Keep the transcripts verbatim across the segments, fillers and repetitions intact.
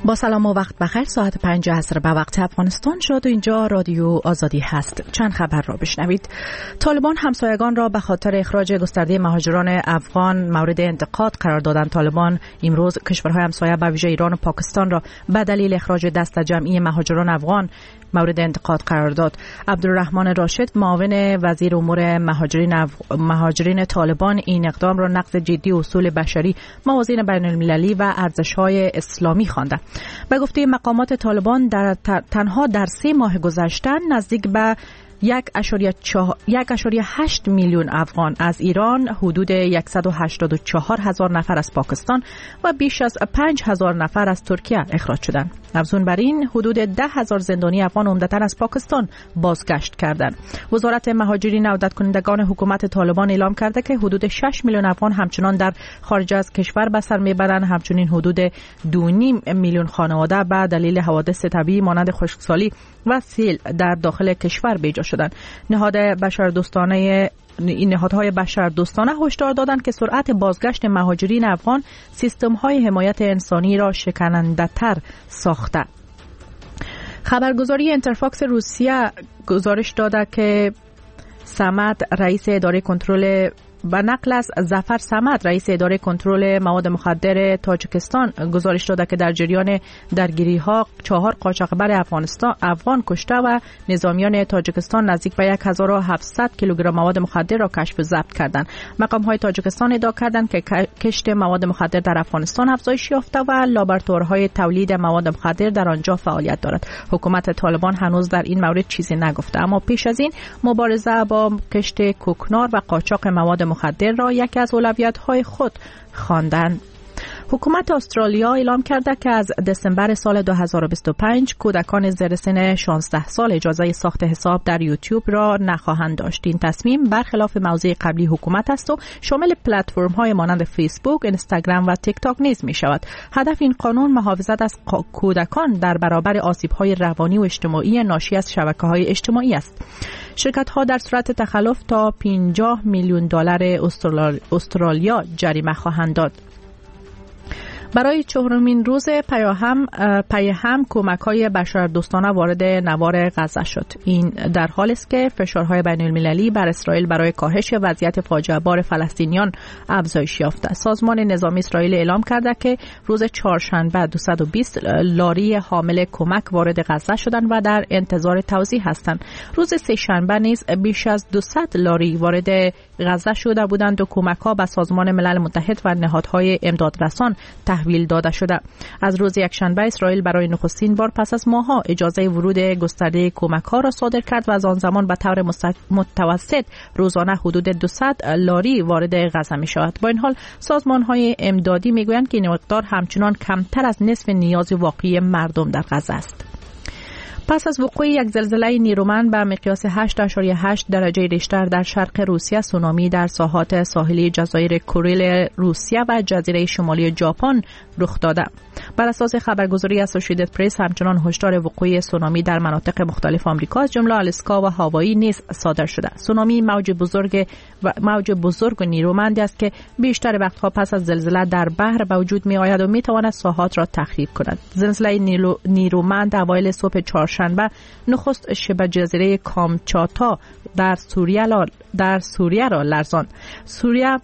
با سلام و وقت بخیر. ساعت پنج عصر به وقت افغانستان شد و اینجا رادیو آزادی هست. چند خبر را بشنوید. طالبان همسایگان را به خاطر اخراج گسترده مهاجران افغان مورد انتقاد قرار دادند. طالبان امروز کشورهای همسایه به ویژه ایران و پاکستان را به دلیل اخراج دست جمعی مهاجران افغان مورد انتقاد قرار داد. عبدالرحمن راشد معاون وزیر امور مهاجرین اف... مهاجرین طالبان این اقدام را نقض جدی اصول بشری، موازین بین المللی و ارزش‌های اسلامی خوانده. به گفته مقامات طالبان در تنها در سه ماه گذشته نزدیک به یک اشاریه هشت میلیون افغان از ایران، حدود صد و هشتاد و چهار هزار نفر از پاکستان و بیش از پنج هزار نفر از ترکیه اخراج شدند. افزون بر این حدود ده هزار زندانی افغان عمدتاً از پاکستان بازگشت کردند. وزارت مهاجرین عودت کنندگان حکومت طالبان اعلام کرده که حدود شش میلیون افغان همچنان در خارج از کشور به سر میبرند. همچنین حدود دو و نیم میلیون خانواده به دلیل حوادث طبیعی مانند خشکسالی و سیل در داخل کشور بیجا شدند. نهاد بشردوستانه این نهادهای بشردوستانه هشدار دادند که سرعت بازگشت مهاجرین افغان سیستم‌های حمایت انسانی را شکننده‌تر ساخته. خبرگزاری اینترفاکس روسیه گزارش داده که صمد رئیس اداره کنترل و نقل از ظفر صمد رئیس اداره کنترل مواد مخدر تاجیکستان گزارش داده که در جریان درگیری ها چهار قاچاقبر افغانستان افغان کشته و نظامیان تاجیکستان نزدیک به هزار و هفتصد کیلوگرم مواد مخدر را کشف و ضبط کردند. مقام های تاجیکستان ادعا کردند که کشت مواد مخدر در افغانستان افزایش یافته و لابراتوارهای تولید مواد مخدر در آنجا فعالیت دارد. حکومت طالبان هنوز در این مورد چیزی نگفته، اما پیش از این مبارزه با کشت کوکنار و قاچاق مواد مخدر را یکی از اولویت‌های خود خواندند. حکومت استرالیا اعلام کرده که از دسامبر سال دو هزار و بیست و پنج کودکان زیر سن شانزده سال اجازه ساخت حساب در یوتیوب را نخواهند داشت. این تصمیم برخلاف موضع قبلی حکومت است و شامل پلتفرم‌های مانند فیسبوک، اینستاگرام و تیک تاک نیز می شود. هدف این قانون محافظت از کودکان در برابر آسیب‌های روانی و اجتماعی ناشی از شبکه‌های اجتماعی است. شرکت‌ها در صورت تخلف تا پنجاه میلیون دلار استرالیا جریمه خواهند داد. برای چهارمین روز پیاهم پیاهم کمک‌های بشردوستانه وارد نوار غزه شد. این در حالی است که فشارهای بین المللی بر اسرائیل برای کاهش وضعیت فاجعه بار فلسطینیان افزایش یافته. سازمان نظامی اسرائیل اعلام کرده که روز چهارشنبه دویست و بیست لاری حامل کمک وارد غزه شدند و در انتظار توزیع هستند. روز سه‌شنبه نیز بیش از دویست لاری وارد غزه شده بودند و کمک‌ها به سازمان ملل متحد و نهادهای امدادرسان تحویل داده شده. از روز یکشنبه اسرائیل برای نخستین بار پس از ماه‌ها اجازه ورود گسترده کمک‌ها را صادر کرد و از آن زمان به طور متوسط روزانه حدود دویست لاری وارد غزه می‌شود. با این حال سازمان‌های امدادی می‌گویند که این مقدار همچنان کمتر از نصف نیاز واقعی مردم در غزه است. پس از وقوع یک زلزله نیرومند به مقیاس هشت اشاریه هشت درجه ریشتر در شرق روسیه، سونامی در ساحات ساحلی جزایر کوریل روسیه و جزیره شمالی ژاپن رخ داده. بر اساس خبرگزاری اسوسییتد پرس همچنان هشدار وقوع سونامی در مناطق مختلف آمریکا از جمله آلاسکا و هاوایی نیز صادر شده. سونامی موج بزرگ و موج بزرگ و نیرومندی است که بیشتر وقتها پس از زلزله در بحر به وجود می آید و می تواند ساحات را تخریب کند. زلزله نیرومند اوایل صبح چهارشنبه نخست شبه جزیره کامچاتا در سوریه در سوریه را لرزاند. سوریه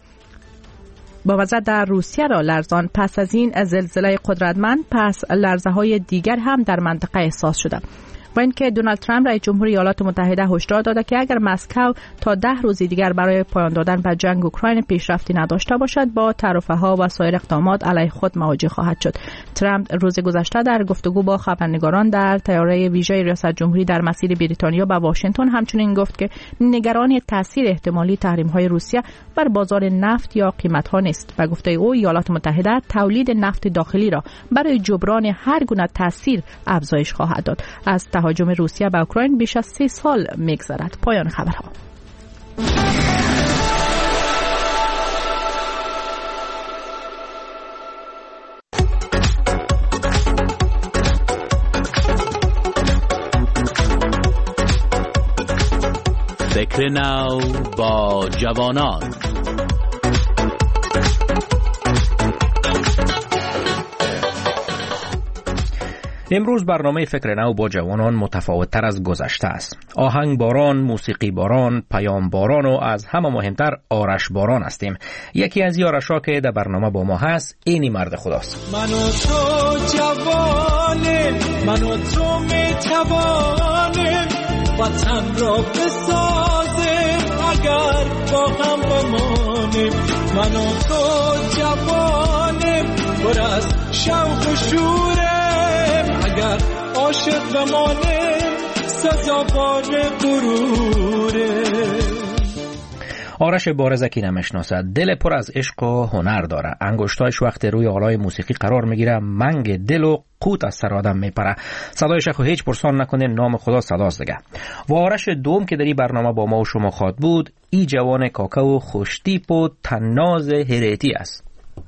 با وضع در روسیه را لرزان. پس از این زلزله قدرتمند پس لرزه های دیگر هم در منطقه احساس شده. و اینکه دونالد ترامپ رئیس جمهور ایالات متحده هشدار داده که اگر مسکو تا ده روز دیگر برای پایان دادن به جنگ اوکراین پیشرفتی نداشته باشد با تعرفه‌ها و سایر اقدامات علیه خود مواجه خواهد شد. ترامپ روز گذشته در گفتگو با خبرنگاران در طیاره ویژه ریاست جمهوری در مسیر بریتانیا به واشنگتن همچنین گفت که نگران تاثیر احتمالی تحریم‌های روسیه بر بازار نفت یا قیمت‌ها نیست. و گفته او ایالات متحده تولید نفت داخلی را برای جبران هر گونه تاثیر افزایش خواهد داد. از تهاجم روسیه به اوکراین بیش از سه سال می‌گذرد. پایان خبرها. فکر نو با جوانان. امروز برنامه فکر نو با جوانان متفاوت تر از گذشته است. آهنگ باران، موسیقی باران، پیام باران و از همه مهمتر آرش باران هستیم. یکی از یارشا که در برنامه با ما هست اینی مرد خداست. من و تو جوانیم، من و تو میتوانیم وطن را بسازیم اگر با هم بمانیم. من و تو جوانیم پر از شوق و شوریم اگر عاشق بمانیم سزاوار غروریم. آرش بارزکی نمیشناسد. دل پر از عشق و هنر داره. انگشتایش وقت روی آلای موسیقی قرار میگیره منگ دل و قوت از سر آدم میپره. صدایش خو هیچ پرسان نکنه، نام خدا صداست دیگه. و آرش دوم که در این برنامه با ما و شما خواد بود، ای جوان کاکا و خوشتیپ و تناز هریتی است.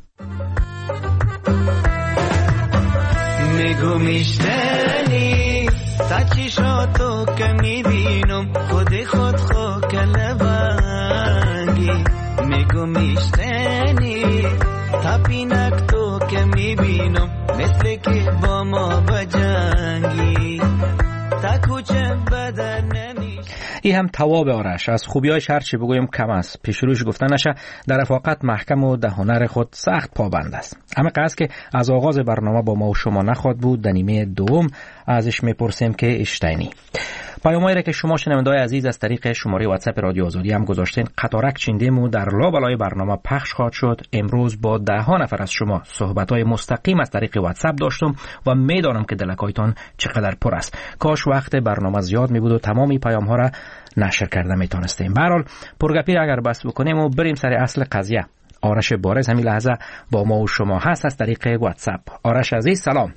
میگو میشتنی سچیشاتو که میبینم خودی خود خو کلبنگی. میگو میشتنی تپینک تو که میبینم مثل که با ما بجنگی تا کوچه بدن نمیشه. این هم تواب آرش. از خوبیایش هر چی بگویم کم است. پیش روش گفته نشه. در رفاقت محکم و در هنر خود سخت پابند است. اما قصد که از آغاز برنامه با ما و شما نخواد بود، در نیمه دوم ازش میپرسیم که اشتینی. پیامایی را که شما شنونده‌های عزیز از طریق شماره واتساپ رادیو آزادی هم گذاشتین قطارک چیندیم و در لابلای برنامه پخش خواهد شد. امروز با ده ها نفر از شما صحبت‌های مستقیم از طریق واتساپ داشتم و میدانم که دلکایتان چقدر پر است. کاش وقت برنامه زیاد می بود و تمامی پیام‌ها را نشر کرده میتونستیم. به هر حال پرگپی اگر بس بکنیم و بریم سر اصل قضیه. آرش بارز همین لحظه با ما و شما هست از طریق واتساپ. آرش عزیز سلام.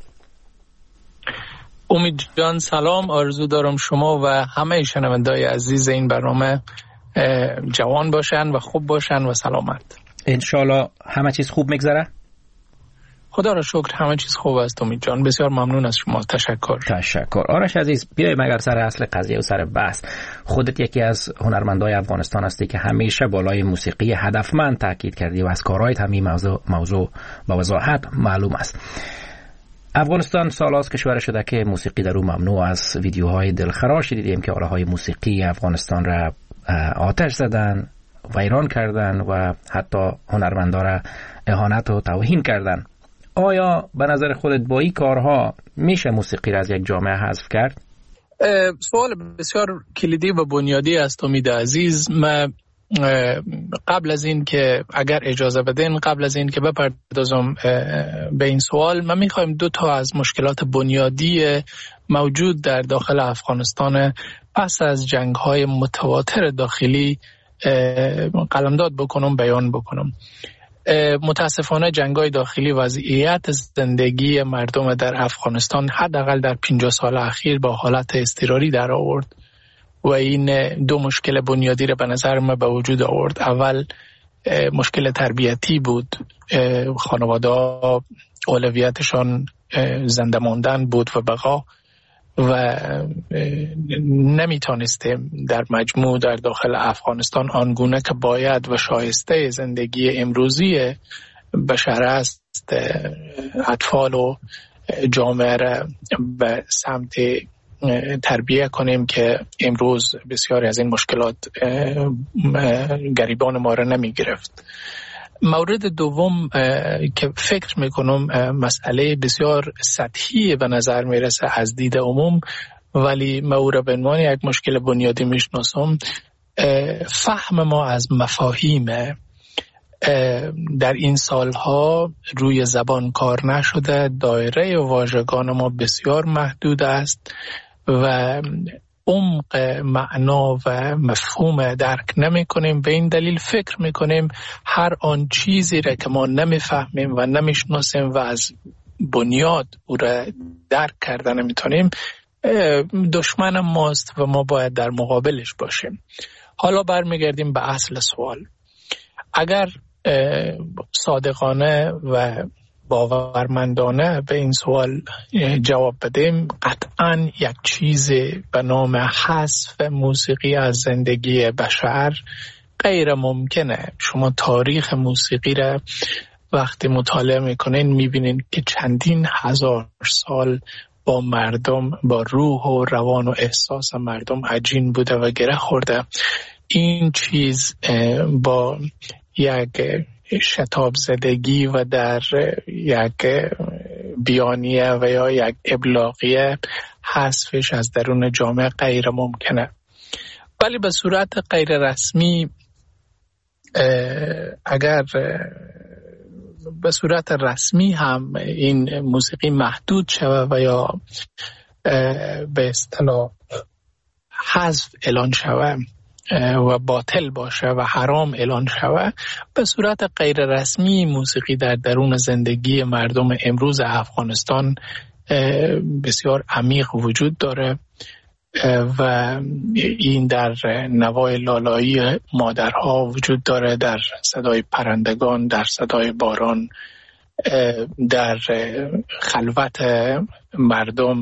امید جان سلام. آرزو دارم شما و همه شنونده‌های عزیز این برنامه جوان باشن و خوب باشن و سلامت. انشالله همه چیز خوب میگذره. خدا را شکر همه چیز خوب است. امید جان بسیار ممنون از شما. تشکر. تشکر. آرش عزیز بیایم اگر سر اصل قضیه و سر بحث. خودت یکی از هنرمندای افغانستان هستی که همیشه بالای موسیقی هدفمند تاکید کردی و از کارهایت همین موضوع موضوع با وضاحت معلوم است. افغانستان سالاست کشور شده که موسیقی در او ممنوع است. ویدیوهای دلخراش دیدیم که آله‌های موسیقی افغانستان را آتش زدن، ویران کردن و حتی هنرمندا را اهانت و توهین کردن. آیا به نظر خودت با این کارها میشه موسیقی را از یک جامعه حذف کرد؟ سوال بسیار کلیدی و بنیادی است امید عزیز. من قبل از این که اگر اجازه بدین قبل از این که بپردازم به این سوال، من میخوایم دو تا از مشکلات بنیادی موجود در داخل افغانستان پس از جنگ‌های متواتر داخلی قلمداد بکنم، بیان بکنم. متاسفانه جنگ‌های داخلی وضعیت زندگی مردم در افغانستان حداقل در پنجاه سال اخیر با حالت اضطراری در آورد و این دو مشکل بنیادی را به نظر من به وجود آورد. اول مشکل تربیتی بود. خانواده اولویتشان زنده ماندن بود و بقا و نمیتونستیم در مجموع در داخل افغانستان آنگونه که باید و شایسته زندگی امروزی بشر است اطفال و جامعه را به سمت تربیه کنیم که امروز بسیاری از این مشکلات گریبان ما را نمی گرفت. مورد دوم که فکر میکنم مسئله بسیار سطحی به نظر میرسه از دید عموم، ولی من او را به عنوان یک مشکل بنیادی میشناسم، فهم ما از مفاهیم در این سالها روی زبان کار نشده. دایره واژگان ما بسیار محدود است و عمق معنا و مفهوم درک نمی کنیم. به این دلیل فکر می کنیم هر آن چیزی را که ما نمی فهمیم و نمی شناسیم و از بنیاد او را درک کرده نمی تونیم دشمن ماست و ما باید در مقابلش باشیم. حالا برمیگردیم به اصل سوال. اگر صادقانه و باورمندانه به این سوال جواب بدیم، قطعاً یک چیز به نام حذف موسیقی از زندگی بشر غیر ممکنه. شما تاریخ موسیقی را وقتی مطالعه میکنین میبینین که چندین هزار سال با مردم، با روح و روان و احساس مردم عجین بوده و گره خورده. این چیز با یک شتاب زدگی و در یک بیانیه و یا یک ابلاغیه حذفش از درون جامعه غیر ممکنه. ولی به صورت غیر رسمی، اگر به صورت رسمی هم این موسیقی محدود شود و یا به اصطلاح حذف اعلان شود و باطل باشه و حرام اعلان شود، به صورت غیر رسمی موسیقی در درون زندگی مردم امروز افغانستان بسیار عمیق وجود داره و این در نوای لالایی مادرها وجود داره، در صدای پرندگان، در صدای باران، در خلوت مردم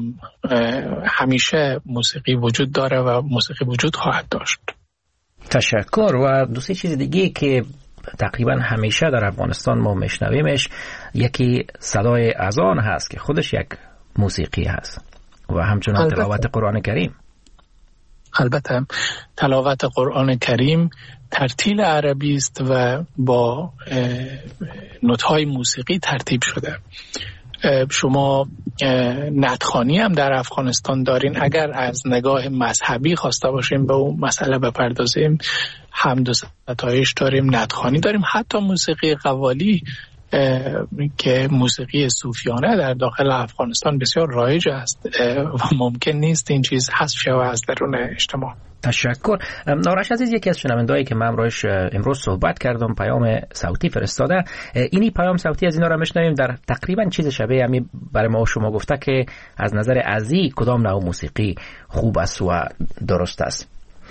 همیشه موسیقی وجود داره و موسیقی وجود خواهد داشت. تشکر. و دو سه چیز دیگه که تقریبا همیشه در افغانستان ما میشنویمش، یکی صدای اذان هست که خودش یک موسیقی هست و همچنان تلاوت قرآن کریم. البته تلاوت قرآن کریم ترتیل عربی است و با نوت‌های موسیقی ترتیب شده. شما نطخوانی هم در افغانستان دارین. اگر از نگاه مذهبی خواسته باشیم به اون مسئله بپردازیم، حمد و ستایش داریم، نطخوانی داریم، حتی موسیقی قوالی که موسیقی صوفیانه در داخل افغانستان بسیار رایج است و ممکن نیست این چیز حذف شود از درون اجتماع. تشکر. آرش عزیز، یکی از شنوندهایی که من امروز امروز صحبت کردم پیام صوتی فرستاده. اینی پیام صوتی از اینا را میشنویم، در تقریبا چیز شبیه همین برای ما و شما گفته که از نظر ازی کدام نوع موسیقی خوب است و درست است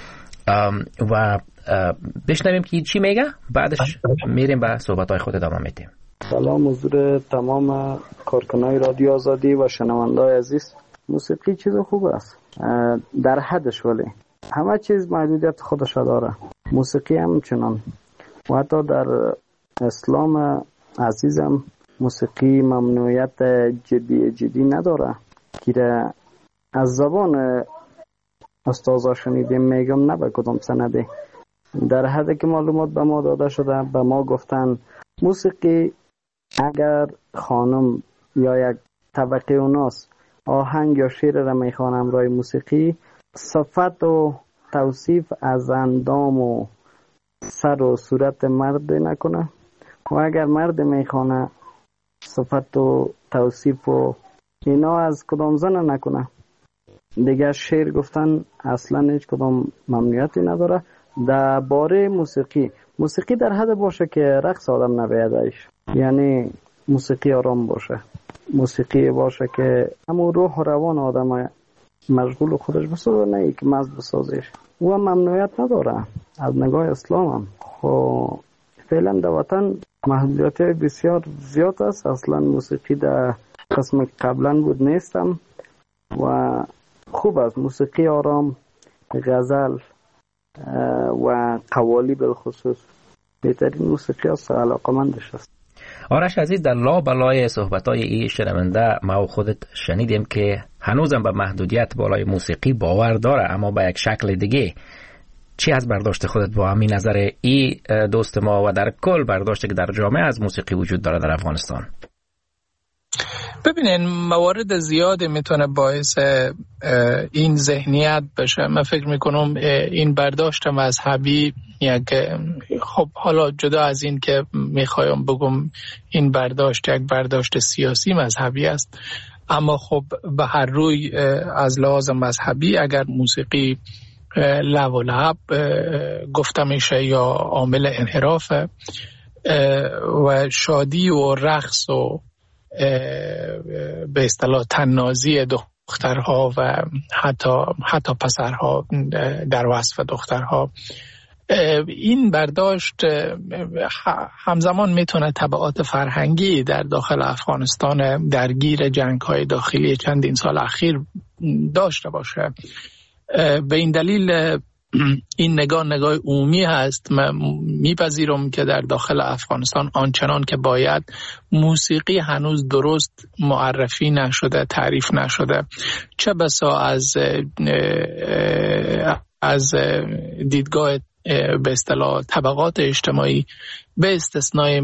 و بشنویم که چی میگه، بعدش میریم به صحبت‌های خود ادامه میدیم. سلام حضور تمام کارکنای رادیو آزادی و شنونده‌های عزیز. موسیقی چیز خوب است در حدش، ولی همه چیز محدودیت خودش داره. موسیقی هم چنان و حتی در اسلام عزیزم موسیقی ممنوعیت جدی جدی نداره که از زبان استاذا شنیدیم، میگم نه به کدام سنده، در حدی که معلومات به ما داده شده. به ما گفتن موسیقی اگر خانم یا یک طبقه اوناس آهنگ یا شعر را میخوانم همراه موسیقی، صفت و توصیف از اندام و سر و صورت مرد نکنه و اگر مرد میخوانه صفت و توصیف و اینا از کدام زن نکنه. دیگه شعر گفتن اصلا هیچ کدام ممنوعیتی نداره. در باره موسیقی، موسیقی در حد باشه که رقص آدم نبیادش، یعنی موسیقی آرام باشه، موسیقی باشه که همون روح و روان آدم مشغول خودش بسازه، نه که مزد بسازش. او هم ممنوعیت نداره از نگاه اسلام هم. خب فعلا در وطن محدودیت بسیار زیاد است. اصلا موسیقی در قسم قبلا بود نیستم و خوب است. موسیقی آرام، غزل و قوالی بالخصوص بهترین موسیقی است، علاقه‌مندش است. آرش عزیز، در لا بالای صحبت‌های این شنونده ما و خودت شنیدیم که هنوزم به محدودیت بالای موسیقی باور داره، اما به یک شکل دیگه. چی از برداشت خودت با همین نظر ای دوست ما و در کل برداشتی که در جامعه از موسیقی وجود داره در افغانستان؟ ببینین، موارد زیاده میتونه باعث این ذهنیت بشه. من فکر میکنم این برداشت مذهبی یک، خب حالا جدا از این که میخوایم بگم این برداشت یک برداشت سیاسی مذهبی است، اما خب به هر روی از لحاظ مذهبی اگر موسیقی لب و لعب گفته میشه یا عامل انحراف و شادی و رقص و به اصطلاح تنازی دخترها و حتی حتی پسرها در وصف دخترها، این برداشت همزمان میتونه تبعات فرهنگی در داخل افغانستان درگیر جنگ‌های داخلی چندین سال اخیر داشته باشه. به این دلیل این نگاه نگاه عمومی هست. من میپذیرم که در داخل افغانستان آنچنان که باید موسیقی هنوز درست معرفی نشده، تعریف نشده. چه بسا از از دیدگاه به اصطلاح طبقات اجتماعی، به استثنای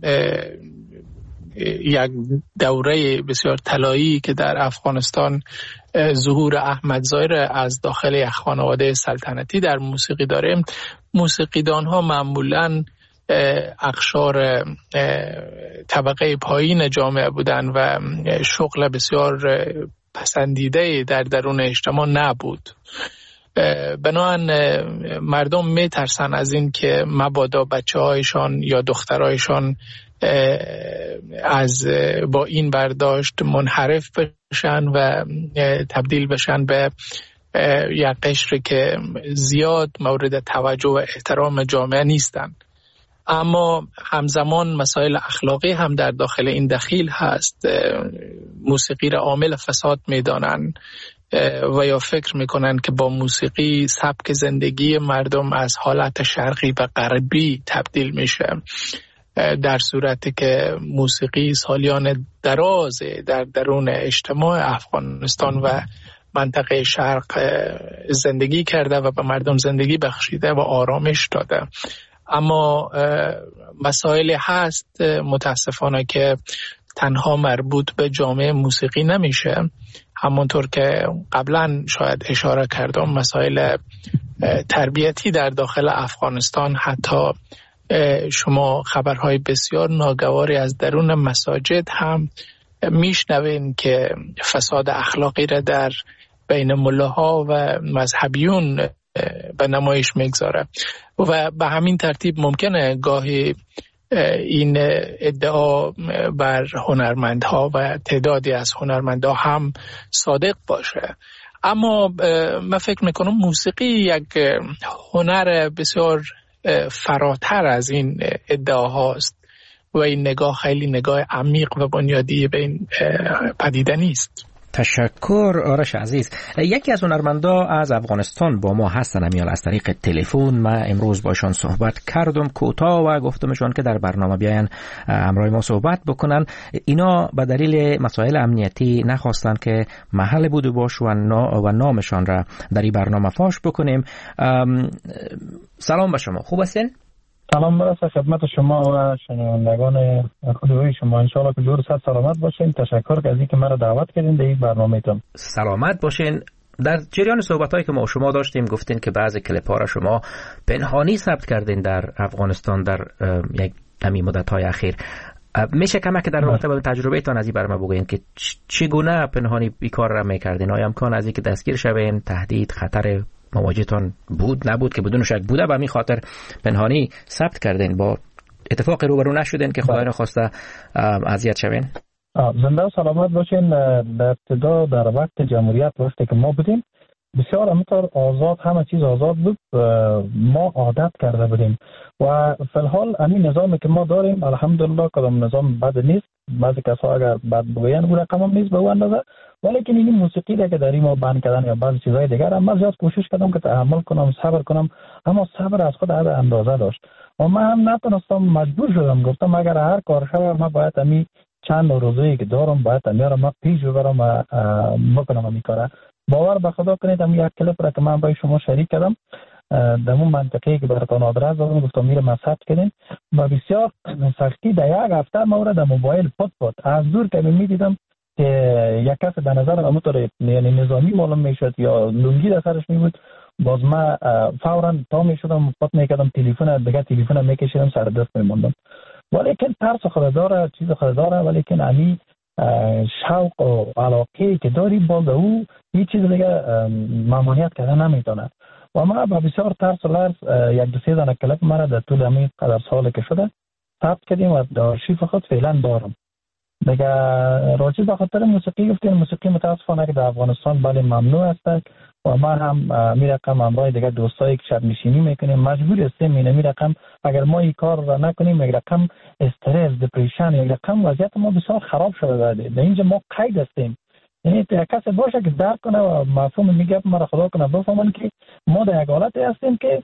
یک دوره بسیار طلایی که در افغانستان ظهور احمد ظاهر از داخل یک خانواده سلطنتی در موسیقی داره، موسیقیدان ها معمولاً اقشار طبقه پایین جامعه بودن و شغل بسیار پسندیده در درون اجتماع نبود. بنابراین مردم میترسن از این که مبادا بچه هایشان یا دخترایشان از با این برداشت منحرف بشن و تبدیل بشن به یک قشر که زیاد مورد توجه و احترام جامعه نیستن. اما همزمان مسائل اخلاقی هم در داخل این دخیل هست. موسیقی را عامل فساد میدانن و یا فکر میکنن که با موسیقی سبک زندگی مردم از حالت شرقی به غربی تبدیل میشه، در صورتی که موسیقی سالیان دراز در درون اجتماع افغانستان و منطقه شرق زندگی کرده و به مردم زندگی بخشیده و آرامش داده. اما مسائل هست متاسفانه که تنها مربوط به جامعه موسیقی نمیشه. همونطور که قبلا شاید اشاره کردم، مسائل تربیتی در داخل افغانستان، حتی شما خبرهای بسیار ناگواری از درون مساجد هم میشنوین که فساد اخلاقی را در بین ملاها و مذهبیون به نمایش میگذاره و به همین ترتیب ممکنه گاهی این ادعا بر هنرمندها و تعدادی از هنرمندها هم صادق باشه. اما من فکر میکنم موسیقی یک هنر بسیار فراتر از این ادعاهاست و این نگاه خیلی نگاه عمیق و بنیادی به این پدیده نیست. تشکر آرش عزیز. یکی از هنرمندا از افغانستان با ما هستن امیال از طریق تلفن. من امروز باشون صحبت کردم کوتاه و گفتمشون که در برنامه بیاین همراه ما صحبت بکنن. اینا به دلیل مسائل امنیتی نخواستن که محل بود باش و, نا و نامشان را در این برنامه فاش بکنیم. سلام به شما، خوب هستین؟ سلام برسه خدمت شما و شنوندگان خودروی شما. انشاءالله که دور صد سلامت باشین. تشکر که از اینکه مرا دعوت کردین در این برنامه‌تون. سلامت باشین. در جریان صحبتایی که ما شما داشتیم گفتین که بعضی کلیپ ها را شما پنهانی ثبت کردین در افغانستان در یک کمی مدت‌های اخیر. میشه کمک در رابطه با تجربه تان از این برنامه بگوین که چگونه پنهانی این کار را میکردین؟ آیا امکان از اینکه دستگیر شوین، تهدید، خطر مواجهتان بود نبود که بدون شک بوده و می خاطر پنهانی ثبت کردین، با اتفاق روبرو نشدین که خدای نخواسته اذیت شوین؟ زنده و سلامت باشین. در ابتدا در وقت جمهوریت وقتی که ما بودیم بسیار همینطور آزاد، همه چیز آزاد بود، ما عادت کرده بودیم و فی الحال همین نظامی که ما داریم الحمدلله کدام نظام بد نیست. بعضی کسا اگر بد بگوین او رقم هم نیست به او اندازه، ولیکن این موسیقی را که در این ما بند کردن یا بعضی چیزهای دیگر هم من زیاد کوشش کردم که تحمل کنم، صبر کنم، اما صبر از خود هر اندازه داشت و من هم نتونستم، مجبور شدم، گفتم اگر هر کار شود من باید امی چند روزایی که دارم باید امی را من پیش ببرم و بکنم امی کاره. باور به خدا کنید امی یک کلیپ را که من با شما شریک کردم در اون منطقه‌ای که براتون آدرس دادم، گفتم میره مسحب کنین و بسیار سختی در یک هفته ما را در موبایل پات پات از دور که می‌دیدم که یک کس به نظر همونطور یعنی نظامی معلوم میشد یا لنگی در سرش می بود، باز من فوراً تا می شدم پات میکردم، تلفن دیگه تلفن میکشیدم سر دست میموندم. ولیکن ترس خود داره، چیز خود داره، ولیکن امی شوق و علاقه که داری باز او هیچ چیز دیگه ممانعت کردن نمیتونه و ما با بسیار ترس و لرز یک دو سه دانه کلیپ مرا در طول همین قدر سالی که شده ثبت کردیم و در آرشیو خود فعلا دارم. دیگه راجع به خاطر موسیقی گفتیم، موسیقی متاسفانه که در افغانستان بله ممنوع است و ما هم می رقم همراه دیگه دوستایی که شب نشینی میکنیم مجبور هستیم این می رقم اگر ما این کار را نکنیم یک رقم استرس، دپریشن، یک رقم وضعیت ما بسیار خراب شده. در اینجا ما قید هستیم یعنی کسی باشه که درک کنه و مفهوم میگه مرا خدا کنه بفهمن که ما در یک حالتی هستیم که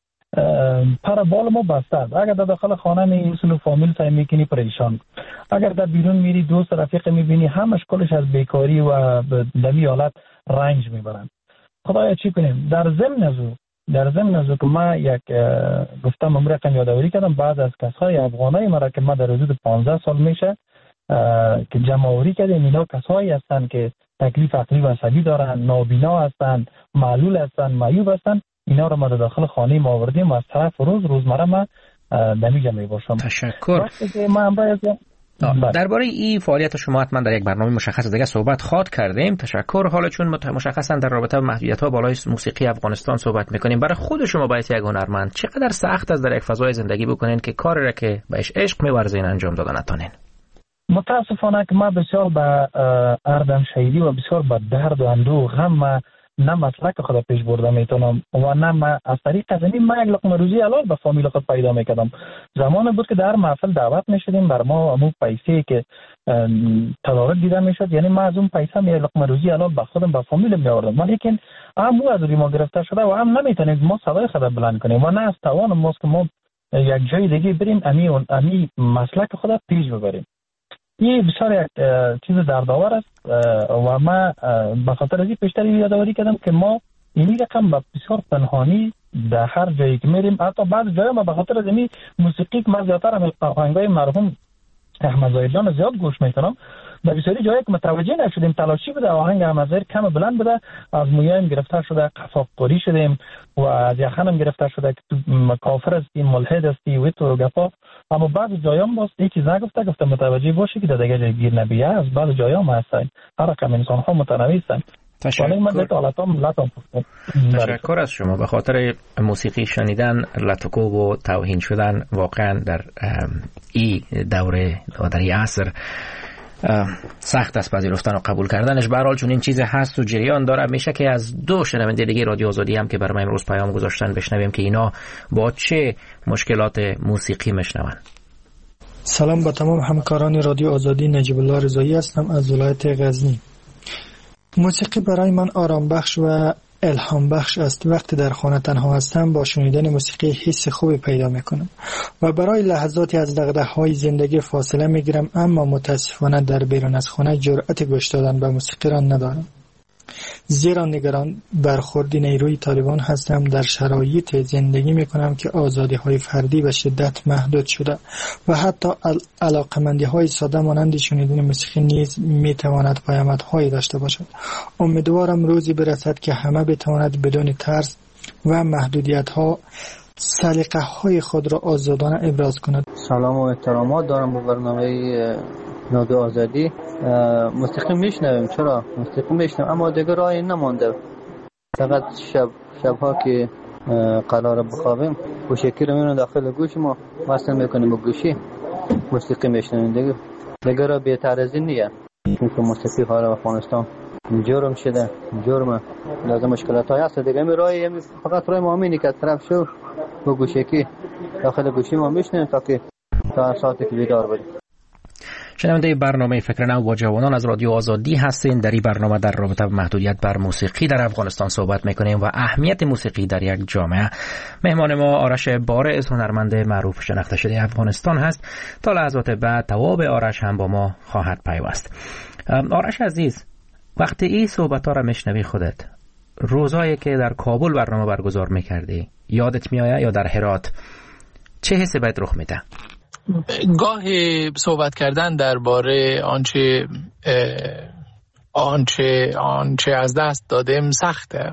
پر بال ما بسته است. اگر در داخل خانه می اصول فامیل سعی میکنی پریشان، اگر در بیرون میری دوست رفیق میبینی همش کلش از بیکاری و دمی حالت رنج میبرن. خدایا چی کنیم؟ در ضمن ازو در ضمن ازو که ما یک گفتم امروز رقم یادآوری کردم بعض از کسای افغانای مرا که ما در حدود پانزده سال میشه که جمع آوری کردیم، اینا کسایی هستن که تکلیف عقلی و عصبی دارن، نابینا هستن، معلول هستن، معیوب هستن. اینا رو ما در داخل خانه ما آوردیم و از طرف روز روزمره ما دمیجه می باشم. تشکر. ما باید درباره این فعالیت شما حتما در یک برنامه مشخص دیگه صحبت خواهد کردیم. تشکر. حالا چون مشخصا در رابطه با محدودیت‌ها بالای موسیقی افغانستان صحبت می‌کنیم، برای خود شما باید یک هنرمند چقدر سخت است در یک فضای زندگی بکنین که کاری را که بهش عشق می‌ورزین انجام دادن نتونین؟ متاسفانه که ما بسیار به اردم شهیدی و بسیار به درد و اندوه غم نه مسلک خود پیش برده میتونم و نه ما از طریق ازمی ما یک لقمه روزی حلال به فامیل خود پیدا میکردم. زمان بود که در محفل دعوت میشدیم، بر ما امو پیسه که تدارک دیده میشد، یعنی ما از اون پیسه می لقمه روزی حلال به خودم به فامیل می آوردم. ولیکن امو از ما گرفته شده و هم نمیتونیم ما صدای خود بلند کنیم و نه از توان ماست که ما یک جای دیگه بریم امی امی مسلک خود پیش ببریم. این بسیار یک چیز دردآور است و ما به خاطر از این پیشتر یادآوری کردم که ما این رقم به بسیار پنهانی در هر جایی که میریم، حتی بعض جایی ما به خاطر از این موسیقی که من زیادتر آهنگای مرحوم احمد ظاهر جان زیاد گوش میکنم، در بسیاری جایی که متوجه نشدیم تلاشی بوده آهنگ احمد ظاهر کم بلند بوده، از مویایم گرفتار شده قفاق قوری شدیم و از یخنم گرفتار شده که تو کافر هستی، ملحد هستی و تو گپا. اما بعض جایام باز یکی نگفته گفته متوجه باشی که در دیگه جای گیر نبیه. از بعض جایام هستن هر رقم انسان ها متنوع هستن. تشکر. تشکر از شما. به خاطر موسیقی شنیدن لطکو و توهین شدن واقعا در این دوره و در این عصر سخت است پذیرفتن و قبول کردنش. به هر حال چون این چیز هست و جریان داره، میشه که از دو شنونده دیگه رادیو آزادی هم که برای امروز پیام گذاشتن بشنویم که اینا با چه مشکلات موسیقی میشنون. سلام به تمام همکاران رادیو آزادی، نجیب الله رضایی هستم از ولایت غزنی. موسیقی برای من آرام بخش و الهام بخش است. وقتی در خانه تنها هستم با شنیدن موسیقی حس خوبی پیدا میکنم و برای لحظاتی از دغدغه‌های زندگی فاصله میگیرم، اما متاسفانه در بیرون از خانه جرأت گوش دادن به موسیقی را ندارم، زیرا نگران برخوردی نیروی طالبان هستم. در شرایط زندگی میکنم که آزادی های فردی به شدت محدود شده و حتی علاقمندی های ساده مانند شنیدن موسیقی نیز میتواند پیامدهایی داشته باشد. امیدوارم روزی برسد که همه بتواند بدون ترس و محدودیت ها سلیقه های خود را آزادانه ابراز کند. سلام و احترامات دارم به برنامه رادیو آزادی. موسیقی میشنویم، چرا موسیقی میشنویم، اما دیگه راهی نمانده. فقط شب شبها که قرار بخوابیم گوشکی رو میونم داخل گوش ما وصل میکنیم با گوشی موسیقی میشنویم. دیگه دیگه را بهتر از این نیه، چون موسیقی خارج افغانستان جرم شده، جرمه، لازم مشکلات های هست. دیگه می راهی فقط راه مؤمنی که طرف شو با گوشکی داخل گوشی ما میشنویم تا که تا ساعتی که بیدار بودیم. شنونده برنامه فکر نو با جوانان از رادیو آزادی هستین. در این برنامه در رابطه با محدودیت بر موسیقی در افغانستان صحبت میکنیم و اهمیت موسیقی در یک جامعه. مهمان ما آرش بارز، هنرمند معروف شناخته شده افغانستان هست. تا لحظات بعد تواب آرش هم با ما خواهد پیوست. آرش عزیز، وقتی این صحبت ها را میشنوی خودت، روزایی که در کابل برنامه برگزار میکردی یادت میآید یا در هرات، چه حسی بهت رخ میده؟ گاهی صحبت کردن درباره آنچه آنچه آنچه از دست دادیم سخته،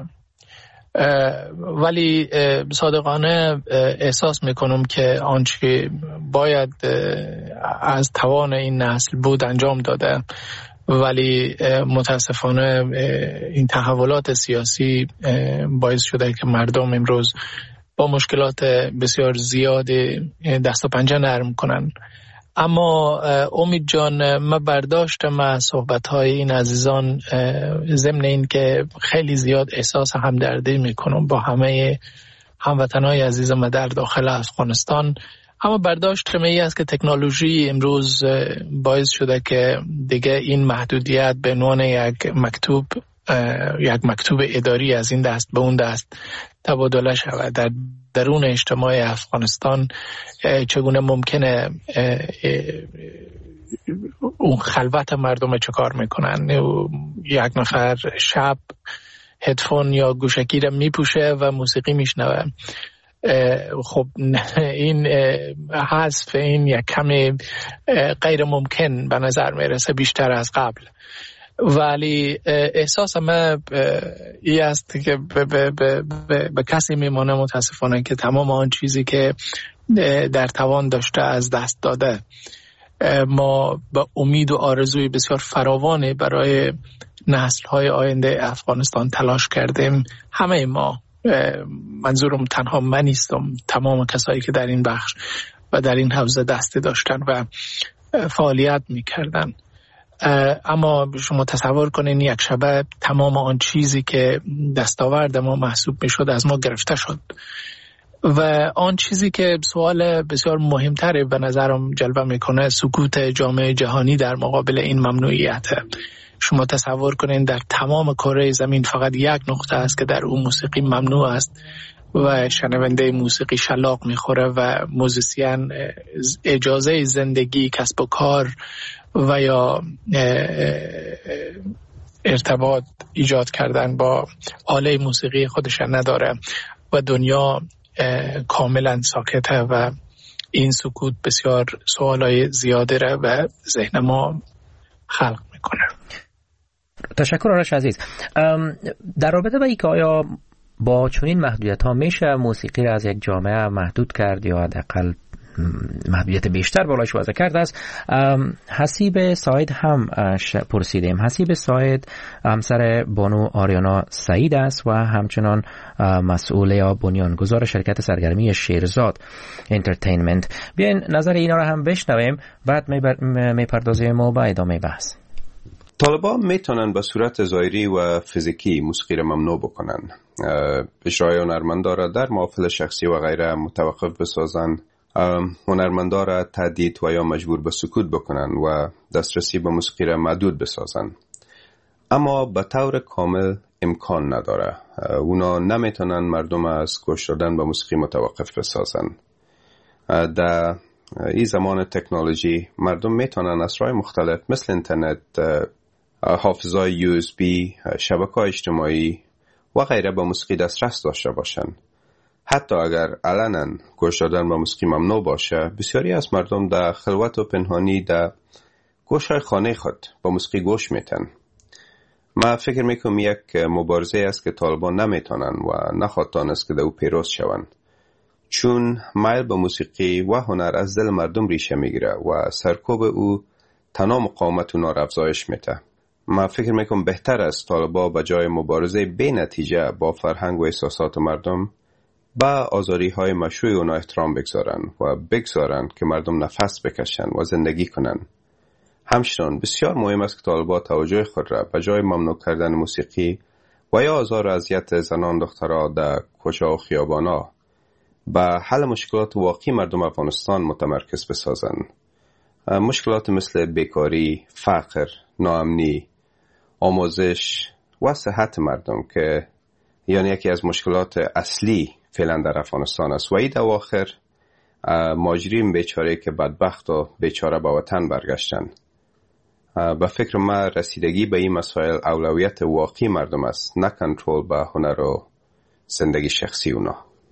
ولی صادقانه احساس میکنم که آنچه باید از توان این نسل بود انجام داده، ولی متاسفانه این تحولات سیاسی باعث شده که مردم امروز با مشکلات بسیار زیاد دست و پنجه نرم کنن. اما امید جان، من برداشتم از صحبت‌های این عزیزان ضمن این که خیلی زیاد احساس همدردی میکنم با همه هموطنهای عزیزم در داخل افغانستان اما برداشت می است که تکنولوژی امروز باعث شده که دیگه این محدودیت به عنوان یک مکتوب یک مکتوب اداری از این دست به اون دست تبادله شود. در درون اجتماع افغانستان چگونه ممکنه اون خلوت مردم چه کار میکنن؟ یک نفر شب هدفون یا گوشکی را میپوشه و موسیقی میشنوه. خب این حذف این یک کمی غیر ممکن به نظر میرسه بیشتر از قبل، ولی احساس من این است که به, به, به, به, به کسی میمانه متاسفانه که تمام آن چیزی که در توان داشته از دست داده. ما با امید و آرزوی بسیار فراوانی برای نسل‌های آینده افغانستان تلاش کردیم. همه ما، منظورم تنها من نیستم، تمام کسایی که در این بخش و در این حوزه دستی داشتن و فعالیت میکردن. اما شما تصور کنین یک شبه تمام آن چیزی که دستاورد ما محسوب میشد از ما گرفته شد و آن چیزی که سوال بسیار مهمتری به نظرم جلوه میکنه سکوت جامعه جهانی در مقابل این ممنوعیته. شما تصور کنین در تمام کره زمین فقط یک نقطه است که در اون موسیقی ممنوع است و شنونده موسیقی شلاق میخوره و موزیسین اجازه زندگی، کسب و کار و یا ارتباط ایجاد کردن با آله موسیقی خودش نداره و دنیا کاملا ساکته و این سکوت بسیار سوالای زیاده را به ذهن ما خلق میکنه. تشکر آرش عزیز. در رابطه با اینکه آیا با چنین محدودیت ها میشه موسیقی را از یک جامعه محدود کرد یا حداقل محدودیت بیشتر بالایش وضع کرد است، حسیب ساید هم پرسیدیم. حسیب ساید همسر بانو آریانا سعید است و همچنان مسئول یا بنیانگذار شرکت سرگرمی شیرزاد انترتینمنت. بیاین نظر اینا را هم بشنویم، بعد میپردازیم و با ادامه بحث. طالبان میتونن به صورت ظاهری و فیزیکی موسیقی را ممنوع بکنن، اجرای هنرمندا را در محافل شخصی و غیره متوقف بسازن، هنرمندا را تهدید و یا مجبور به سکوت بکنن و دسترسی به موسیقی را محدود بسازن. اما به طور کامل امکان نداره. اونا نمیتونن مردم از گوش دادن به موسیقی متوقف بسازن. در این زمان تکنولوژی مردم میتونن از راه مختلف مثل اینترنت، حافظه‌های یو اس بی، شبکه‌های اجتماعی و غیره به موسیقی دسترس داشته باشن. حتی اگر علنا گوش دادن به موسیقی ممنوع باشه، بسیاری از مردم در خلوت و پنهانی در گوش‌های خانه خود با موسیقی گوش میتن. من فکر میکنم یک مبارزه است که طالبان نمیتونن و نخواهند است که در او پیروز شوند، چون میل به موسیقی و هنر از دل مردم ریشه میگیره و سرکوب او تنها مقاومت اونا را افزایش میده. من فکر میکنم بهتر است طالبان به جای مبارزه بی نتیجه با فرهنگ و احساسات مردم با آزاری های مشروع اونا احترام بگذارن و بگذارن که مردم نفس بکشن و زندگی کنن. همچنان بسیار مهم است که طالبان توجه خود را به جای ممنوع کردن موسیقی و یا آزار و اذیت زنان دخترها در کوچه و خیابانا به حل مشکلات واقعی مردم افغانستان متمرکز بسازن. مشکلات مثل بیکاری، فقر، ناامنی، آموزش و صحت مردم که یعنی یکی از مشکلات اصلی فعلا در افغانستان است و این اواخر مهاجرین بیچاره که بدبخت و بیچاره به وطن برگشتن. به فکر من رسیدگی به این مسائل اولویت واقعی مردم است، نه کنترل به هنر و زندگی شخصی اونا.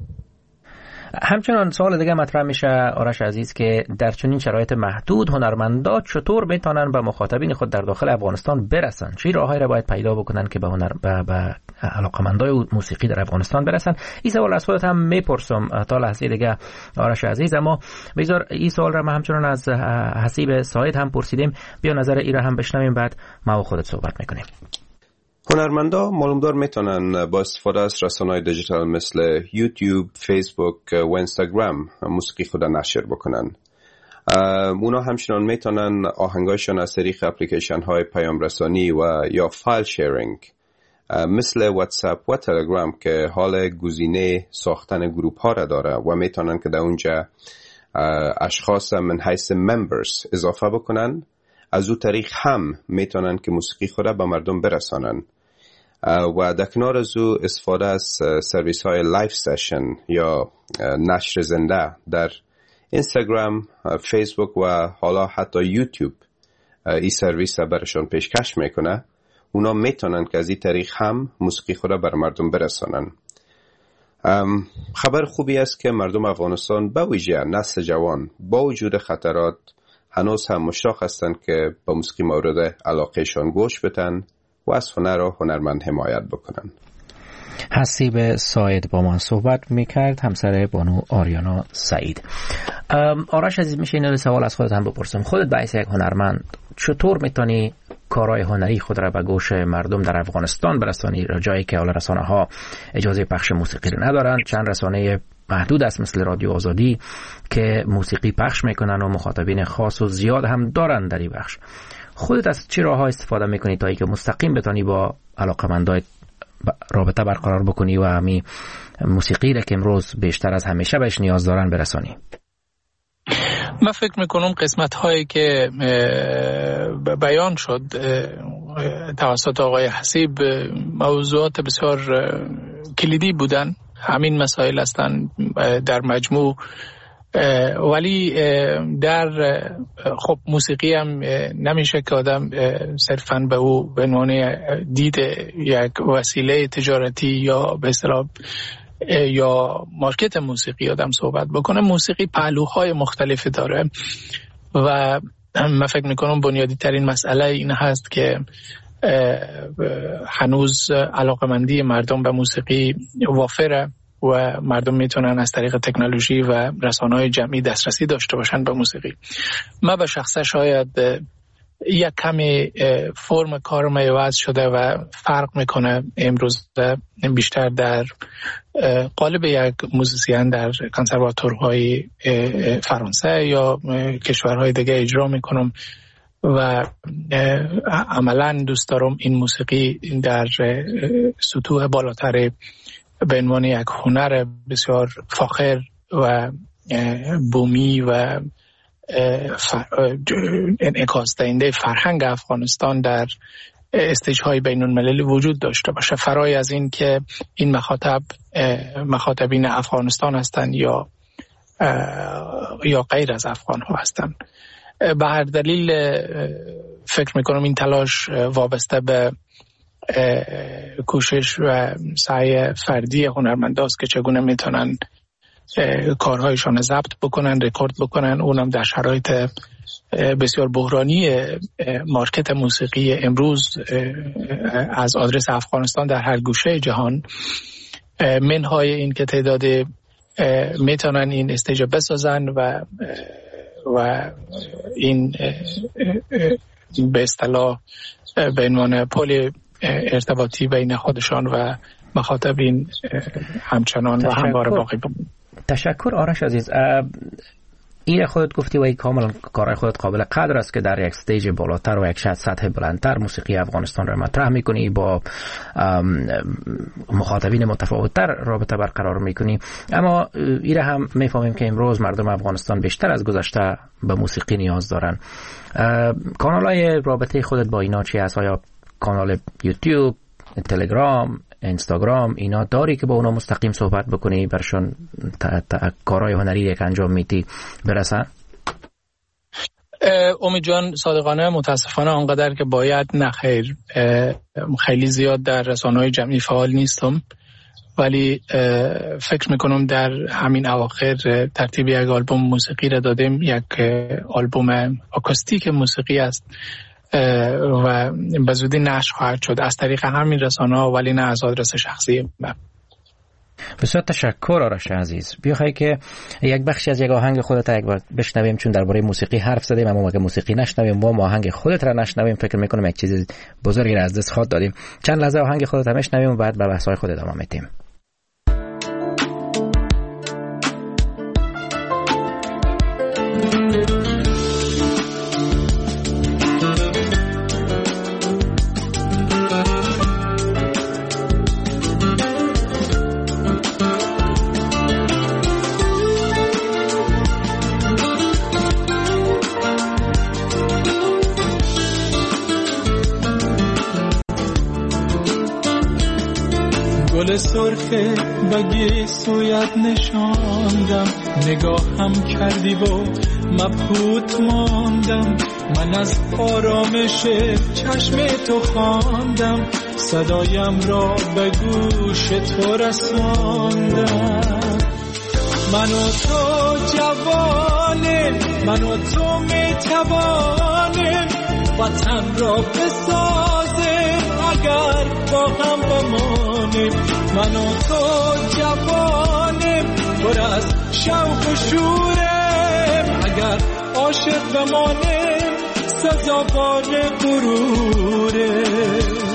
همچنان سوال دیگه مطرح میشه آرش عزیز که در چنین شرایط محدود هنرمندا چطور میتونن به مخاطبین خود در داخل افغانستان برسن؟ چه راههایی را باید پیدا بکنن که به هنر به, به علاقمندای موسیقی در افغانستان برسن؟ این سوال از خودت هم میپرسم تا لحظه دیگه آرش عزیز، اما بذار این سوال را ما همچنان از حسیب ساید هم پرسیدیم. بیا نظر ای را هم بشنویم، بعد ما و خودت صحبت میکنیم. هنرمندا معلومدار میتونن با استفاده از رسانه‌های دیجیتال مثل یوتیوب، فیسبوک و اینستاگرام موسیقی خود نشر بکنن. اونا همچنان میتونن آهنگایشان از طریق اپلیکیشن های پیام رسانی و یا فایل شیرینگ مثل واتساپ و تلگرام که حال گزینه ساختن گروپ ها را داره و میتونن که در اونجا اشخاص من حیث ممبرز اضافه بکنن، از او طریق هم میتونن که موسیقی خود به مردم برسانن. و در کنار از او استفاده از سرویس های لایف سشن یا نشر زنده در اینستاگرام، فیسبوک و حالا حتی یوتیوب این سرویس برشان پیشکش میکنه. اونا میتونن که از این طریق هم موسیقی خود بر مردم برسانن. خبر خوبی است که مردم افغانستان به ویژه نسل جوان با وجود خطرات هنوز هم مشتاق هستند که با موسیقی مورد علاقهشان گوش بدن و از هنر و هنرمند حمایت بکنن. حسیب ساید با من صحبت میکرد، همسر بانو آریانا سعید. آرش عزیز، میشه این سوال از خودت هم بپرسم. خودت به حیث یک هنرمند چطور میتونی کارهای هنری خود را به گوش مردم در افغانستان برسانی، جایی که حالا رسانه ها اجازه پخش موسیقی رو ندارن؟ چند رسانه محدود است مثل رادیو آزادی که موسیقی پخش میکنن و مخاطبین خاص و زیاد هم دارن در این بخش. خودت از چه راه‌ها استفاده میکنی تا اینکه مستقیم بتونی با علاقه‌مندای رابطه برقرار بکنی و همین موسیقی را که امروز بیشتر از همیشه بهش نیاز دارن برسانی؟ من فکر میکنم قسمت هایی که بیان شد توسط آقای حسیب موضوعات بسیار کلیدی بودن. همین مسائل هستند در مجموع، ولی در خب موسیقی هم نمیشه که آدم صرفاً به او به عنوان دید یک وسیله تجارتی یا به اصطلاح یا مارکت موسیقی آدم صحبت بکنه. موسیقی پهلوهای مختلفی داره و من فکر میکنم بنیادی ترین مسئله این هست که هنوز علاقمندی مردم به موسیقی وافره و مردم میتونن از طریق تکنولوژی و رسانه‌های جمعی دسترسی داشته باشن به موسیقی. من به شخصه شاید یک کمی فرم کارم عوض شده و فرق میکنه امروز بیشتر در قالب یک موزیسین در کنسرواتورهای فرانسه یا کشورهای دیگه اجرا میکنم و عملا دوست دارم این موسیقی در سطوح بالاتر به عنوان یک هنر بسیار فاخر و بومی و انعکاس دهنده فرهنگ افغانستان در استیج‌های بین‌المللی وجود داشته باشه، فرای از این که این مخاطب مخاطبین افغانستان هستند یا یا غیر از افغان ها هستند. به هر دلیل فکر میکنم این تلاش وابسته به کوشش و سعی فردی هنرمنداست که چگونه میتونن کارهایشان ضبط بکنن، رکورد بکنن، اونم در شرایط بسیار بحرانی مارکت موسیقی امروز از آدرس افغانستان در هر گوشه جهان. منهای این که تعداد میتونن این استیج بسازن و و این به اصطلاح به عنوان پل ارتباطی بین خودشان و مخاطبین همچنان و همواره باقی بمونه. تشکر آرش عزیز. این خودت گفتی و این کاملا کارهای خودت قابل قدر است که در یک استیج بالاتر و یک سطح بلندتر موسیقی افغانستان را مطرح میکنی، با مخاطبین متفاوتتر رابطه برقرار میکنی. اما این هم میفهمیم که امروز مردم افغانستان بیشتر از گذشته به موسیقی نیاز دارن. کانال های رابطه خودت با اینا چی هست؟ آیا کانال یوتیوب، تلگرام، اینستاگرام اینا داری که با اونا مستقیم صحبت بکنی برشون کارهای هنری که انجام میدی برسن؟ امید جان، صادقانه متاسفانه آنقدر که باید نه خیر، خیلی زیاد در رسانه‌های جمعی فعال نیستم، ولی فکر میکنم در همین اواخر ترتیب یک آلبوم موسیقی را دادیم. یک آلبوم آکوستیک موسیقی است و به زودی نشر خواهد شد از طریق همین رسانه‌ها، ولی نه از آدرس شخصی من. بسیار تشکر آرش عزیز. بیاخوای که یک بخشی از یک آهنگ خودت یک بار بشنویم، چون درباره موسیقی حرف زدیم اما اگه موسیقی نشنویم و آهنگ خودت را نشنویم فکر میکنم یک چیز بزرگی را از دست خواهد دادیم. چند لحظه آهنگ خودت هم بشنویم و بعد به بحث‌های خود ادامه میدیم. گل سرخ بگی سویت نشاندم، نگاهم کردی و مبهوت ماندم. من از آرامش چشم تو خواندم، صدایم را به گوش تو رساندم. من و تو جوانیم، من و تو میتوانیم وطن را بسازیم اگر با هم بمانیم. من و تو جوانیم پر از شوق و شوریم، اگر عاشق بمانیم سزاوار غروریم.